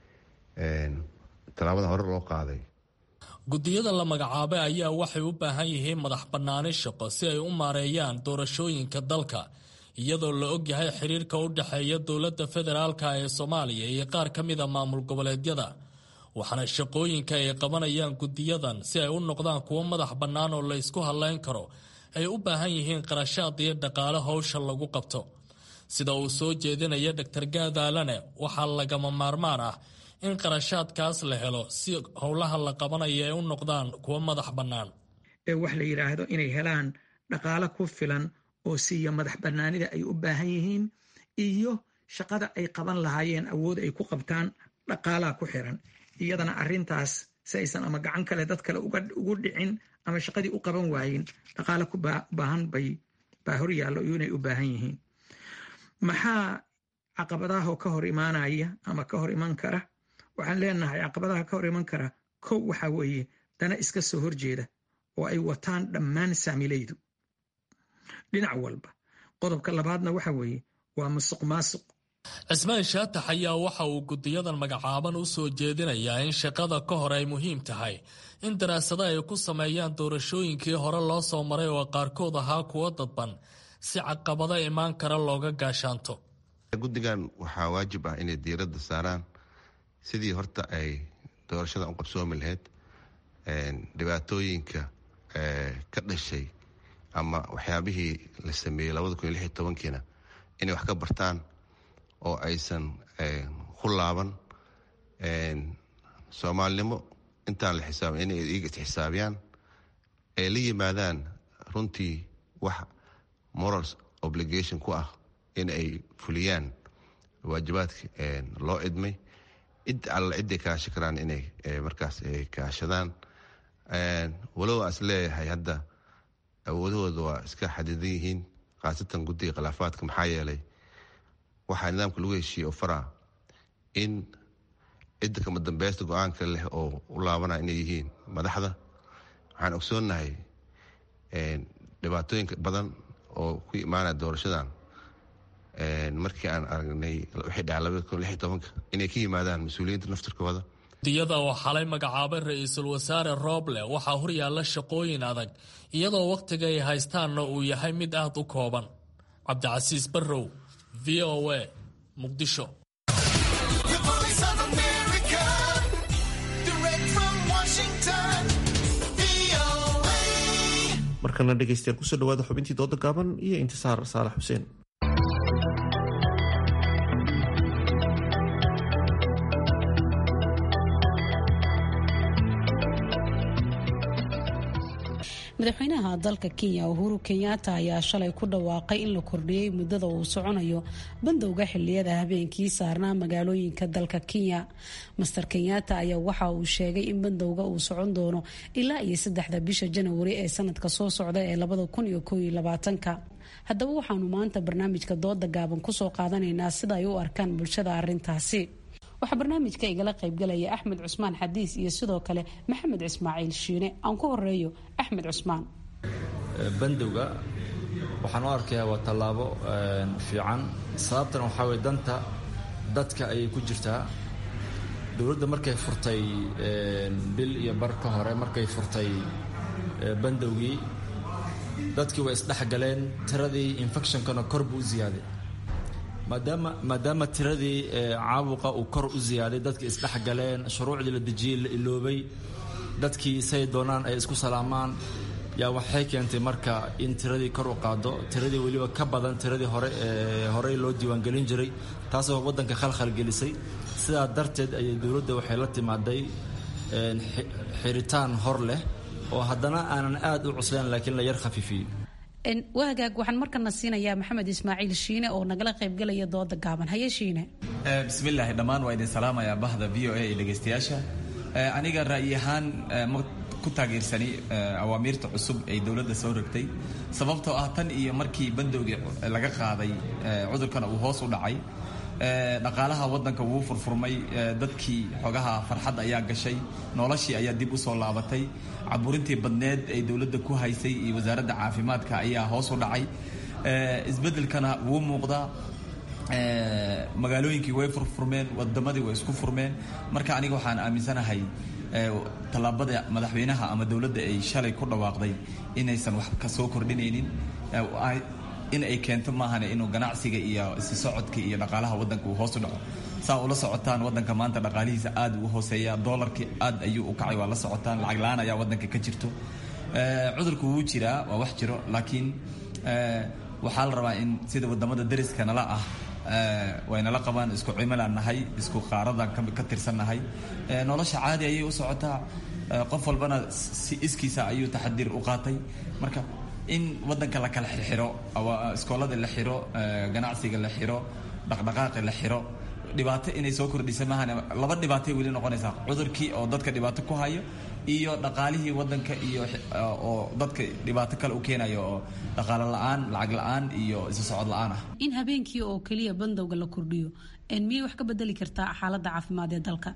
tallaabada hore loo qaaday. gudiyada la magacaabay ayaa waxay u baahan yihiin madax bannaani shaqo si ay u maareeyaan doorashooyinka dalka, iyadoo la ogyahay xiriirka u dhexeeya dowladda federaalka ee soomaaliya iyo qaar ka mida maamul goboleedyada. waxaana shaqooyinka ay qabanayaan gudiyadan si ay u noqdaan kuwo madax bannaan oo la ysku hadlayn karo ay u baahan yihiin qarashaad iyo dhaqaale howsha lagu qabto. sida uu soo jeedinaya dr gaadaalane, waxaa lagama maarmaan ah in qarashaadkaas la helo si howlaha la qabanaya ay u noqdaan kuwo madax bannaan. wax la yidhaahdo inay helaan dhaqaale ku filan oo siiya madax bannaanida ay u baahan yihiin, iyo shaqada ay qaban lahaayeen awood ay ku qabtaan dhaqaalaha ku xiran. iyadana arintaas si aysan ama gacan kale dad kale ugu dhicin ama shaqadii u qaban waayin, dhaqaale ku baahan baa hor yaallo iyo inay u baahan yihiin. maxaa caqabadaha ka hor imaanaya ama ka hor iman kara? waxaan leenahay caqabadaha ka hor iman kara, kow waxaa weeye dana iska soo horjeeda oo ay wataan dhammaan saamilaydu dhinac walba. qodobka labaadna waxa weeye waa musuq maasuq. cismaan shaatax ayaa waxa uu gudiyadan magacaaban u soo jeedinayaa in shaqada ka hor ay muhiim tahay in daraasado ay ku sameeyaan doorashooyinkii hore loo soo maray oo qaarkood ahaa kuwo dadban si caqabado imaan kara looga gaashaanto. guddigan waxaa waajib ah inay diiradda saaraan sidii horta ay doorashada u qabsoomi lahayd, dhibaatooyinka ka dhashay ama waxyaabihii la sameeyey 2016kiina inay wax ka bartaan oo aysan ku laaban. soomaalinimo intaan la xisaabin inay iyaga isxisaabiyaan, ay la yimaadaan runtii wax moral obligation ku ah in ay fuliyaan waajibaadka loo idmay. cid alla ciday kaasha karaan inay markaas kaashadaan. walow as leeyahay hadda awoodahooda waa iska xadidan yihiin, khaasatan guddiga khilaafaadka, maxaa yeelay waxaa nidaamka lagu heshiiyey oo faraa in cidda kama dambeysta go-aanka leh oo u laabanaya inay yihiin madaxda. waxaan ogsoonnahay dhibaatooyinka badan oo ku imaanaya doorashadan markii aan aragnay waxay dhacay inay ka yimaadaan mas-uuliyiinta naftirkooda. diyada oo xalay magacaabay ra-iisul wasaare Roble waxaa horyaalla shaqooyin adag iyadoo wakhtiga ay haystaanna uu yahay mid aad u kooban. Cabdicasiis Barrow, VOA, Muqdisho. markana dhegaystayaal kusoo dhawaada xubintii dooda gaaban iyo intisaar saalax xuseen. madaxweynaha dalka Kenya Uhuru Kenyatta ayaa shalay ku dhawaaqay in la kordhiyay muddada uu soconayo bandowga xilliyada habeenkii saarnaa magaalooyinka dalka Kenya. Mr. Kenyatta ayaa waxa uu sheegay in bandowga uu socon doono ilaa iyo 3 bisha January ee sanadka soo socda ee 2021. Haddaba waxaanu maanta barnaamijka dooda gaaban kusoo qaadanaynaa sida ay u arkaan bulshada arrintaasi. waxaa barnaamijka igala qaybgalaya Axmed Cusmaan Xadiis iyo sidoo kale Maxamed Ismaaciil Shiine. aan ku horeeyo Axmed Cusmaan. bandowga waxaan u arkayaa waa tallaabo fiican, sababtana waxaa weeye danta dadka ayay ku jirtaa. dowladda markay furtay bil iyo bar ka hore markay furtay bandowgii, dadkii way isdhexgaleen, tiradii infectionkana kor buu u ziyaaday. maadaama tiradii caabuqa uu kor u ziyaaday, dadkii isdhexgaleen, shuruucdii la dejiyey la iloobay, dadkii say doonaan ay isku salaamaan, yaa waxay keentay marka in tiradii kor u qaado, tiradii weliba ka badan tiradii horey loo diiwaangelin jiray, taasoo waddanka khalkhal gelisay. sidaa darteed ayay dowladda waxay la timaaday xiritaan hor leh oo haddana aanan aad u cuslayn laakiin la yar khafiifiyey. wahagaag waxaan markana siinayaa Maxamed Ismaaciil Shiine oo nagala qaybgalaya dooda gaaban. haye Shiine. bismillaahi dhammaan waa idin salaamayaa bahda VOA iyo dhegaystayaasha. aniga ra'yi ahaan ku taageersani awaamiirta cusub ee dowladda soo rogtay, sababtoo ah tan iyo markii bandowgii laga qaaday cudurkana uu hoos u dhacay, dhaqaalaha waddanka wuu furfurmay, dadkii xogaha farxad ayaa gashay, noloshii ayaa dib u soo laabatay, caburintii badneed ay dowladda ku haysay iyo wasaaradda caafimaadka ayaa hoos u dhacay. isbeddelkana wuu muuqdaa, magaalooyinkii way furfurmeen, wadamadii way isku furmeen. marka aniga waxaan aaminsanahay tallaabada madaxweynaha ama dowladda ay shalay ku dhawaaqday inaysan wax ka soo kordhinaynin, in ay keento maahane inuu ganacsiga iyo isi socodka iyo dhaqaalaha waddanka uu hoos u dhaco. saa ula socotaan waddanka maanta dhaqaalihiisa aad u hooseeya, doolarkii aad ayuu u kacay, waa la socotaan, lacag la-aan ayaa waddanka ka jirto. cudurku wuu jiraa, waa wax jiro, laakiin waxaa la rabaa in sida wadamada dariska nala ah waynala qabaan, isku cimilaan nahay, isku qaaradan ka tirsannahay, nolosha caadi ayay u socotaa, qof walbana si iskiisa ayuu taxadir u qaatay. marka in waddanka la kala xiro, iskoolada la xiro, ganacsiga la xiro, dhaqdhaqaaqi la xiro, dhibaato inay soo kordhisa maahan, laba dhibaatay weli noqonaysaa, cudurkii oo dadka dhibaato ku hayo iyo dhaqaalihii waddanka iyo oo dadka dhibaato kale u keenayo, oo dhaqaale la-aan, lacag la-aan iyo isu socod la-aan ah. in habeenkii oo keliya bandowga la kordhiyo miyay wax ka bedeli kartaa xaaladda caafimaad ee dalka?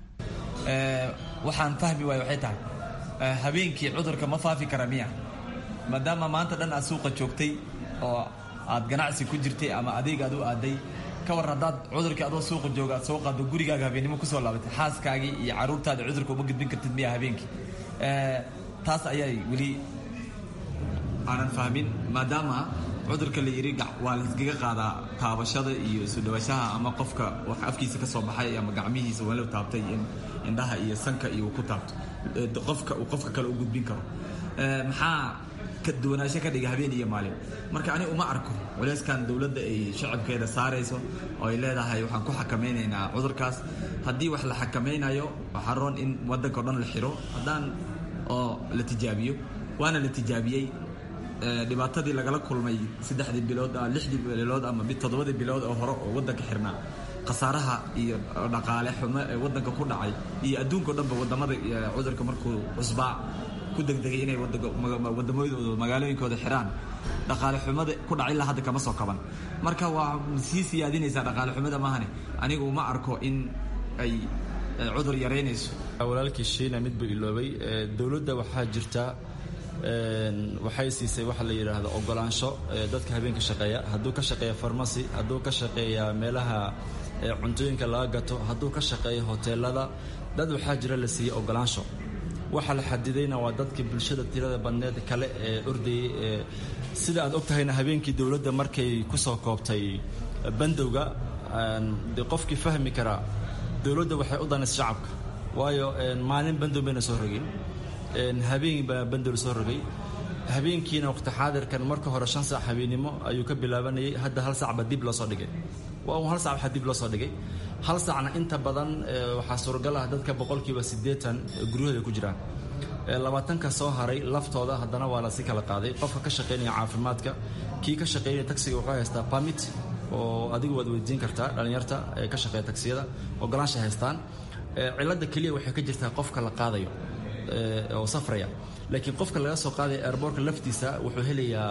waxaan fahmi waayo waxay tahay, habeenkii cudurka ma faafi kara miya? maadaama maanta dhan aad suuqa joogtay oo aad ganacsi ku jirtay ama adeeg aad u aaday, ka waran haddaad cudurkii adoo suuqa jooga aad soo qaado gurigaaga habeennimo kusoo laabatay, xaaskaagii iyo caruurtaada cudurka uma gudbin kartid miya habeenkii? taas ayay weli aanan fahmin, maadaama cudurka la yidhi waa la iskaga qaadaa taabashada iyo isu dhawashaha, ama qofka wax afkiisa ka soo baxay ama gacmihiisa walow taabtay in indhaha iyo sanka iyo uu ku taabto, qofka kale u gudbin karo. maxaa ka duwanaansho ka dhiga habeen iyo maalin? marka ani uma arko culeyskan dowladda ay shacabkeeda saarayso oo ay leedahay waxaan ku xakamaynaynaa cudurkaas. haddii wax la xakamaynayo waxaa roon in waddanka o dhan la xiro, haddaan oo la tijaabiyo, waana la tijaabiyey. dhibaatadii lagala kulmay 6 bilood, 6 bilood ama 7 bilood oo hore oo waddanka xirnaa, khasaaraha iyo dhaqaale xumo ee waddanka ku dhacay, iyo adduunka o dhanba wadamada cudurka markuu cusbaa ku degdegay inay wadamadooda magaalooyinkooda xiraan, dhaqaale xumada ku dhacay ilaa hadda kama soo kaban. marka waa sii siyaadinaysaa dhaqaale xumada maahane, anigu uma arko in ay cudur yaraynayso. walaalkii Shiina mid buu iloobay, dowladda waxaa jirta waxay siisay waxa la yidhaahdo ogolaansho dadka habeenka shaqeeya, hadduu ka shaqeeya farmasi, hadduu ka shaqeeya meelaha cuntooyinka laga gato, hadduu ka shaqeeya hoteelada, dad waxaa jira la siiyey ogolaansho. waxa la xadidayna waa dadkii bulshada tirada badneed kale ee ordayay. Sida aad ogtahayna habeenkii dowladda markay ku soo koobtay bandowga, dee qofkii fahmi karaa dowladda waxay u danaysay shacabka, waayo maalin bandow bayna soo rogin, habeen baa bandow soo rogay. habeenkiina waqti xaadirkan marka hore 5 saac habeenimo ayuu ka bilaabanayay, hadda 1 saac ba dib loo soo dhigay. waa 1 saac waxa dib loo soo dhigay. 1 saacna inta badan waxaa suuragal ah dadka 80% guryahooda ku jiraan. 20ka soo haray laftooda haddana waa la si kala qaaday. qofka ka shaqeynaya caafimaadka, kii ka shaqeynaya taksiga wuxuu haystaa permit oo adigu waad weydiin kartaa. dhalinyarta ee ka shaqeeya taksiyada ogolaansho haystaan. cilada kaliya waxay ka jirtaa qofka la qaadayo oo safraya, laakiin qofka laga soo qaaday airportka laftiisa wuxuu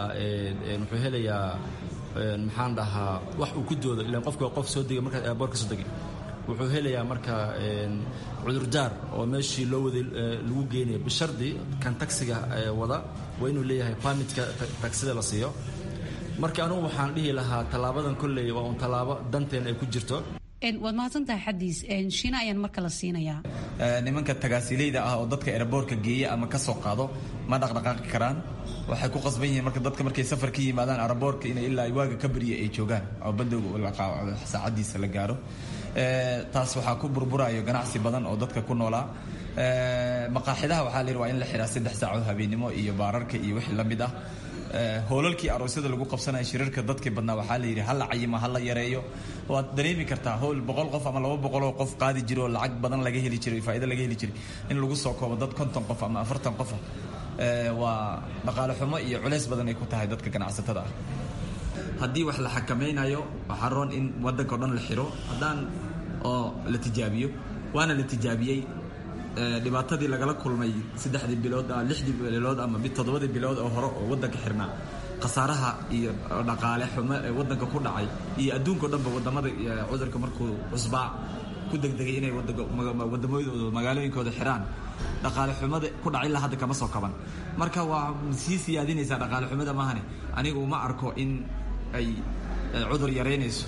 helayaa maxaan dhahaa wax uu ku doodo. ilaan qofka waa qof soo degay markaad airportka soo degay, wuxuu helayaa marka cudurdaar oo meeshii loo waday lagu geenayo bishardi kan taksiga wada waa inuu leeyahay permitka taksida la siiyo. marka anugu waxaan dhihi lahaa tallaabadan kolley waa un tallaabo danteen ay ku jirto. waad mahadsantahay xadiis. shiina ayaan marka la siinayaa. nimanka tagaasiileyda ah oo dadka airboortka geeya ama ka soo qaado ma dhaqdhaqaaqi karaan. waxay ku qasban yihiin marka dadka markay safar ka yimaadaan airboortka inay ilaa waaga ka bariya ay joogaan oo bandowga saacadiisa la gaaro. taas waxaa ku burburayo ganacsi badan oo dadka ku noolaa. maqaaxidaha waxaa la yidhi waa in la xiraa 3 saacood habeenimo iyo baararka iyo wixii la mid ah. hoolalkii aroosyada lagu qabsanaya shirarka dadkii badnaa waxaa la yidhi hala cayima hala yareeyo. waad dareemi kartaa howl 100 qof ama 200 oo qof qaadi jiro lacag badan laga heli jiray, faa'iido laga heli jiray, in lagu soo koobo dad 50 qof ama 40 qof waa dhaqaale xumo iyo culays badan ay ku tahay dadka ganacsatada ah. haddii wax la xakameynayo waxaa roon in waddanka oo dhan la xiro haddaan oo la tijaabiyo. waana la tijaabiyey dhibaatadii lagala kulmay 3 bilood 6 bilood ama 7 bilood oo hore oo waddanka xirnaa, khasaaraha iyo dhaqaale xumo ee waddanka ku dhacay iyo adduunka oo dhanba wadamada cudurka markuu cusbaa ku degdegay inay wadamadooda magaalooyinkooda xiraan, dhaqaale xumada ku dhacay ilaa hadda kama soo kaban. marka waa sii siyaadinaysaa dhaqaale xumada maahane anigu ma arko in ay cudur yareynayso.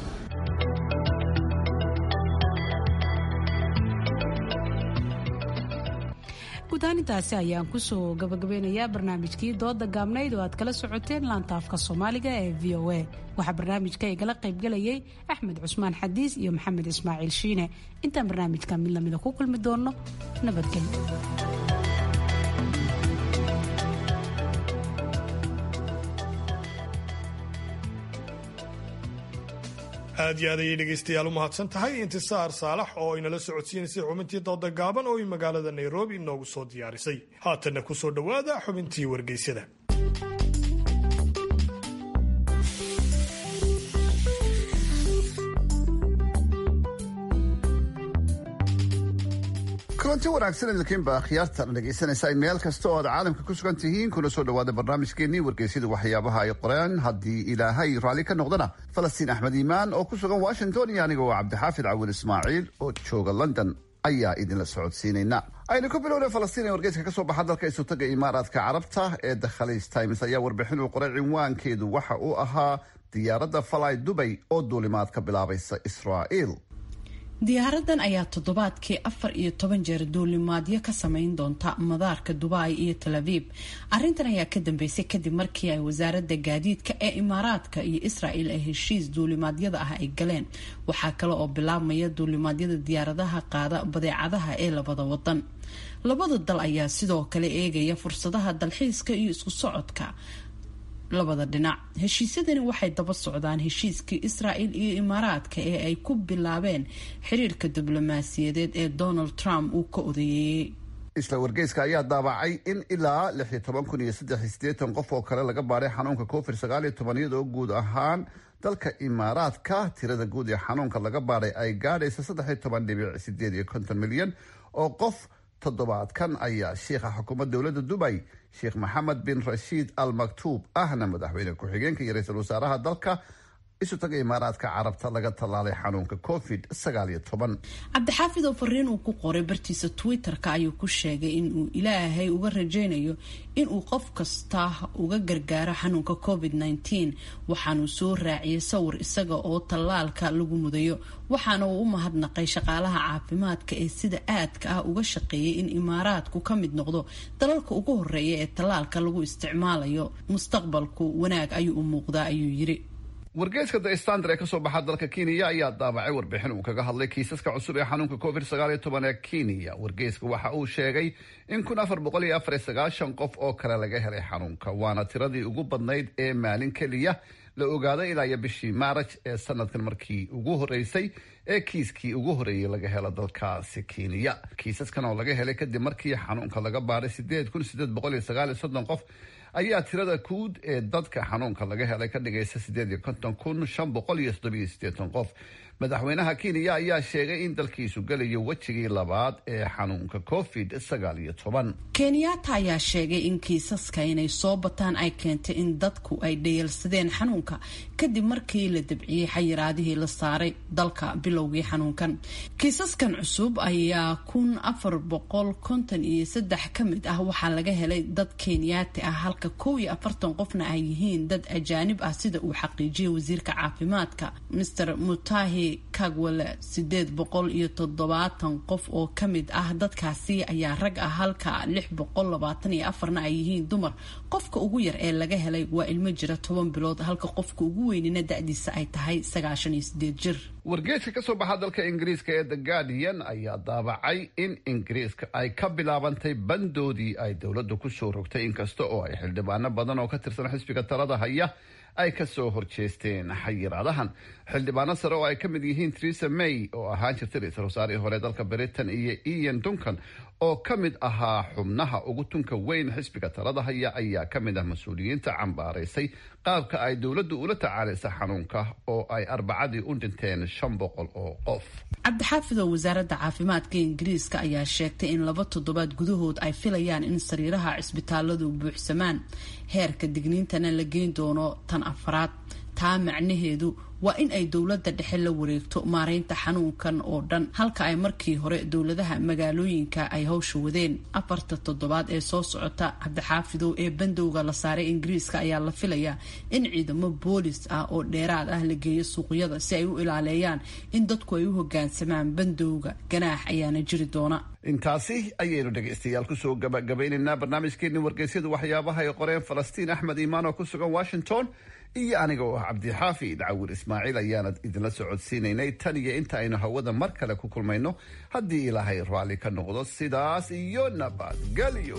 gudaanintaasi ayaan kusoo gabagabeynayaa barnaamijkii dooda gaabnayd oo aad kala socoteen laanta afka soomaaliga ee v o a. waxaa barnaamijka igala qaybgalayay axmed cusmaan xadiis iyo maxamed ismaaciil shiine. intaan barnaamijka mid lamida ku kulmi doonno, nabadgelyo. aad iyo aad ayay dhegaystayaal u mahadsan tahay intisaar saalax oo inala socodsiinaysay xubintii dooda gaaban oo ay magaalada nairobi inoogu soo diyaarisay. haatanna ku soo dhowaada xubintii wargeysyada. kulanti wanaagsan idinkiinba akhyaartan dhegaysanaysaa meel kasta oo aad caalamka ku sugan tihiin, kuna soo dhawaada barnaamijkeenii wargeysyada waxyaabaha ay qoreen. haddii ilaahay raalli ka noqdana falastiin axmed iimaan oo ku sugan washington iyo aniga oo cabdixaafid cawil ismaaciil oo jooga london ayaa idinla socodsiinayna. aynu ku bilowna falastiin ee wargeyska ka soo baxa dalka isuutaga imaaraadka carabta ee The Khaleej Times ayaa warbixin uu qoray cinwaankeedu waxa uu ahaa diyaaradda Fly Dubai oo duulimaad ka bilaabaysa Israa'iil. diyaaradan ayaa toddobaadkii 14 jeer duulimaadyo ka samayn doonta madaarka Dubai iyo Tel Aviv. arrintan ayaa ka dambeysay kadib markii ay wasaaradda gaadiidka ee imaaraadka iyo Israa'iil ay heshiis duulimaadyada ah ay galeen. waxaa kale oo bilaabmaya duulimaadyada diyaaradaha qaada badeecadaha ee labada wadan. labada dal ayaa sidoo kale eegaya fursadaha dalxiiska iyo isku socodka labada dhinac. heshiisyadani waxay daba socdaan heshiiskii Israa'iil iyo Imaaraadka ee ay ku bilaabeen xiriirka diblomaasiyadeed ee Donald Trump uu ka odeeyay. isla wargeyska ayaa daabacay in ilaa 16,380 qof oo kale laga baaray xanuunka COVID-19 iyadoo guud ahaan dalka Imaaraadka tirada guud ee xanuunka laga baaray ay gaadhaysa 13.58 milyan oo qof. toddobaadkan ayaa sheekha xukuumadda dowladda Dubai Sheekh Mohammed bin Rashid Al Maktoum ahna madaxweyne ku-xigeenka iyo ra'iisul wasaaraha dalka isu taga imaaraadka carabta laga tallaalay xanuunka covid-19. cabdixaafid oo fariin uu ku qoray bartiisa twitter-ka ayuu ku sheegay inuu ilaahay uga rajaynayo inuu qof kasta uga gargaaro xanuunka covid-19. waxaanuu soo raaciyay sawir isaga oo tallaalka lagu mudayo, waxaana uu u mahadnaqay shaqaalaha caafimaadka ee sida aadka ah uga shaqeeyay in imaaraadku ka mid noqdo dalalka ugu horeeya ee tallaalka lagu isticmaalayo. mustaqbalku wanaag ayuu u muuqdaa, ayuu yiri. wargeyska The Standard ee kasoo baxa dalka Kenya ayaa daabacay warbixin uu kaga hadlay kiisaska cusub ee xanuunka covid-19 ee Kenya. wargeyska waxa uu sheegay in 449 qof oo kale laga helay xanuunka, waana tiradii ugu badnayd ee maalin keliya la ogaaday ilaa iyo bishii Maarch ee sanadkan markii ugu horeysay ee kiiskii ugu horeeyay laga helo dalkaasi Kenya. kiisaskan oo laga helay kadib markii xanuunka laga baaray 8839 qof ayaa tirada guud ee dadka xanuunka laga helay ka dhigaysa 58587 qof. madaxweynaha Kenya ayaa sheegay in dalkiisu galayo wajigii labaad ee xanuunka covid-19. Kenyatta ayaa sheegay in kiisaska inay soo bataan ay keentay in dadku ay dhayalsadeen xanuunka kadib markii la dabciyey xayiraadihii la saaray dalka bilowgii xanuunkan. kiisaskan cusub ayaa 1453 ka mid ah waxaa laga helay dad Kenyaati ah, halka 41 qofna ay yihiin dad ajaanib ah sida uu xaqiijiyay wasiirka caafimaadka Mr. Mutahi Kagwale. 870 qof oo ka mid ah dadkaasi ayaa rag ah, halka 624 ay yihiin dumar. qofka ugu yar ee laga helay waa ilmo jira 10 bilood, halka qofka ugu weynina da'diisa ay tahay 98 jir. wargeyska kasoo baxa dalka Ingiriiska ee The Guardian ayaa daabacay in Ingiriiska ay ka bilaabantay bandoodii ay dowladdu ku soo rogtay, inkasta oo ay xildhibaano badan oo ka tirsan xisbiga talada haya ay ka soo horjeesteen xayiraadahan. xildhibaano sare oo ay ka mid yihiin Theresa May oo ahaan jirtay ra'iisul wasaarihii hore dalka Britain iyo Ian Duncan oo ka mid ahaa xubnaha ugu tunka weyn xisbiga talada haya ayaa ka mid ah mas-uuliyiinta cambaaraysay qaabka ay dowladdu ula tacaalaysa xanuunka oo ay arbacadii u dhinteen 500 oo qof. cabdixaafid oo wasaaradda caafimaadka Ingiriiska ayaa sheegtay in 2 toddobaad gudahood ay filayaan in sariiraha cisbitaaladu buuxsamaan, heerka digniintana la geyn doono tan afraad. taa macnaheedu waa in ay dowladda dhexe la wareegto maareynta xanuunkan oo dhan, halka ay markii hore dowladaha magaalooyinka ay hawsha wadeen. 4 toddobaad ee soo socota cabdixaafidow ee bandowga la saaray Ingiriiska ayaa la filayaa in ciidamo boolis ah oo dheeraad ah la geeyo suuqyada si ay u ilaaleeyaan in dadku ay u hoggaansamaan bandowga. ganaax ayaana jiri doona. intaasi ayaynu dhegaystayaal kusoo gabagabaynaynaa barnaamijkeeni wargeysyadu waxyaabaha ay qoreen Falastiin Axmed Iimaan oo ku sugan Washington iyo aniga oo cabdixaafid cawir Ismaaciil ayaana idinla socodsiinaynay tan iyo inta aynu hawada mar kale ku kulmayno, haddii ilaahay raalli ka noqdo. sidaas iyo nabadgelyo.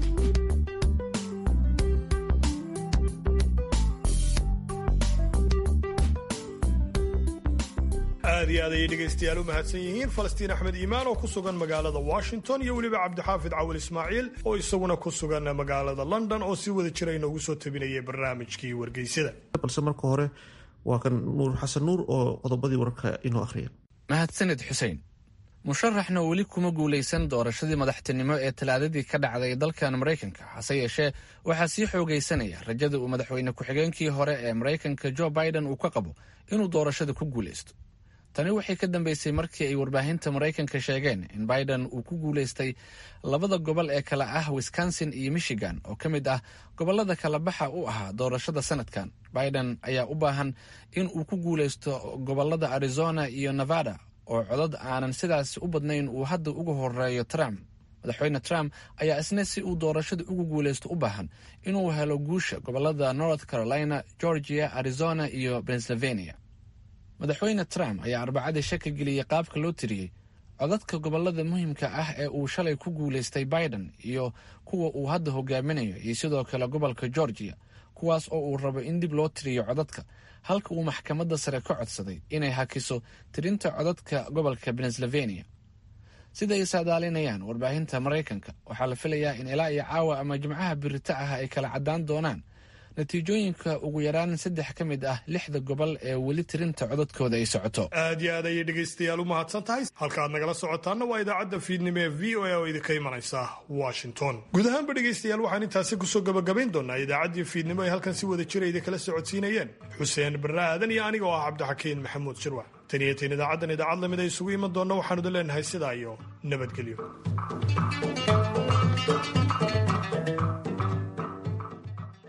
aad iyo aad ayay dhegaystayaal u mahadsan yihiin Falastiin Axmed Iimaan oo ku sugan magaalada Washington iyo weliba cabdixaafid cawil Ismaaciil oo isaguna ku sugan magaalada London oo si wada jira inoogu soo tabinayay barnaamijkii wargeysyada. balse marka hore waa kan Nuur Xasan Nuur oo qodobadii wararka inoo akhriya. mahadsanid Xuseen. musharaxna weli kuma guulaysan doorashadii madaxtinimo ee talaadadii ka dhacday dalkan Mareykanka, hase yeeshee waxaa sii xoogaysanaya rajada uu madaxweyne ku-xigeenkii hore ee Mareykanka Joe Biden uu ka qabo inuu doorashada ku guulaysto. tani waxay ka dambeysay markii ay warbaahinta Mareykanka sheegeen in Biden uu ku guulaystay 2 gobol ee kala ah Wisconsin iyo Michigan oo ka mid ah gobolada kala baxa u ahaa doorashada sanadkan. Biden ayaa u baahan in uu ku guulaysto gobolada Arizona iyo Nevada oo codad aanan sidaas u badnayn uu hadda uga horeeyo Trump. madaxweyne Trump ayaa isna si uu doorashada ugu guulaysto u baahan inuu helo guusha gobolada North Carolina, Georgia, Arizona iyo Pennsylvania. madaxweyne Trump ayaa arbacadii shaki geliyey qaabka loo tiriyey codadka gobolada muhiimka ah ee uu shalay ku guulaystay Biden iyo kuwa uu hadda hogaaminayo, iyo sidoo kale gobolka Georgia, kuwaas oo uu rabo in dib loo tiriyo codadka, halka uu maxkamadda sare ka codsaday inay hakiso tirinta codadka gobolka Pennsylvania. sida ay saadaalinayaan warbaahinta Mareykanka, waxaa la filayaa in ilaa iyo caawa ama jimcaha birita ah ay kala cadaan doonaan natiijooyinka ugu yaraan 3 ka mid ah 6 gobol ee weli tirinta codadkooda ay socoto. aad iyo aad ayay dhegaystayaal u mahadsan tahay. halkaaad nagala socotaanna waa idaacadda fiidnimo ee v o a oo idinka imanaysa Washington. guud ahaanba dhegaystayaal waxaan intaasi kusoo gabagabayn doonaa idaacaddii fiidnimo ee halkan si wada jira idinkala socodsiinayeen Xuseen Barre Aadan iyo aniga oo ah Cabdixakiin Maxamuud Shirwac. tan iyo tan idaacaddan idaacad lamid ay isugu iman doonna waxaanu idin leenahay sidaa iyo nabadgelyo.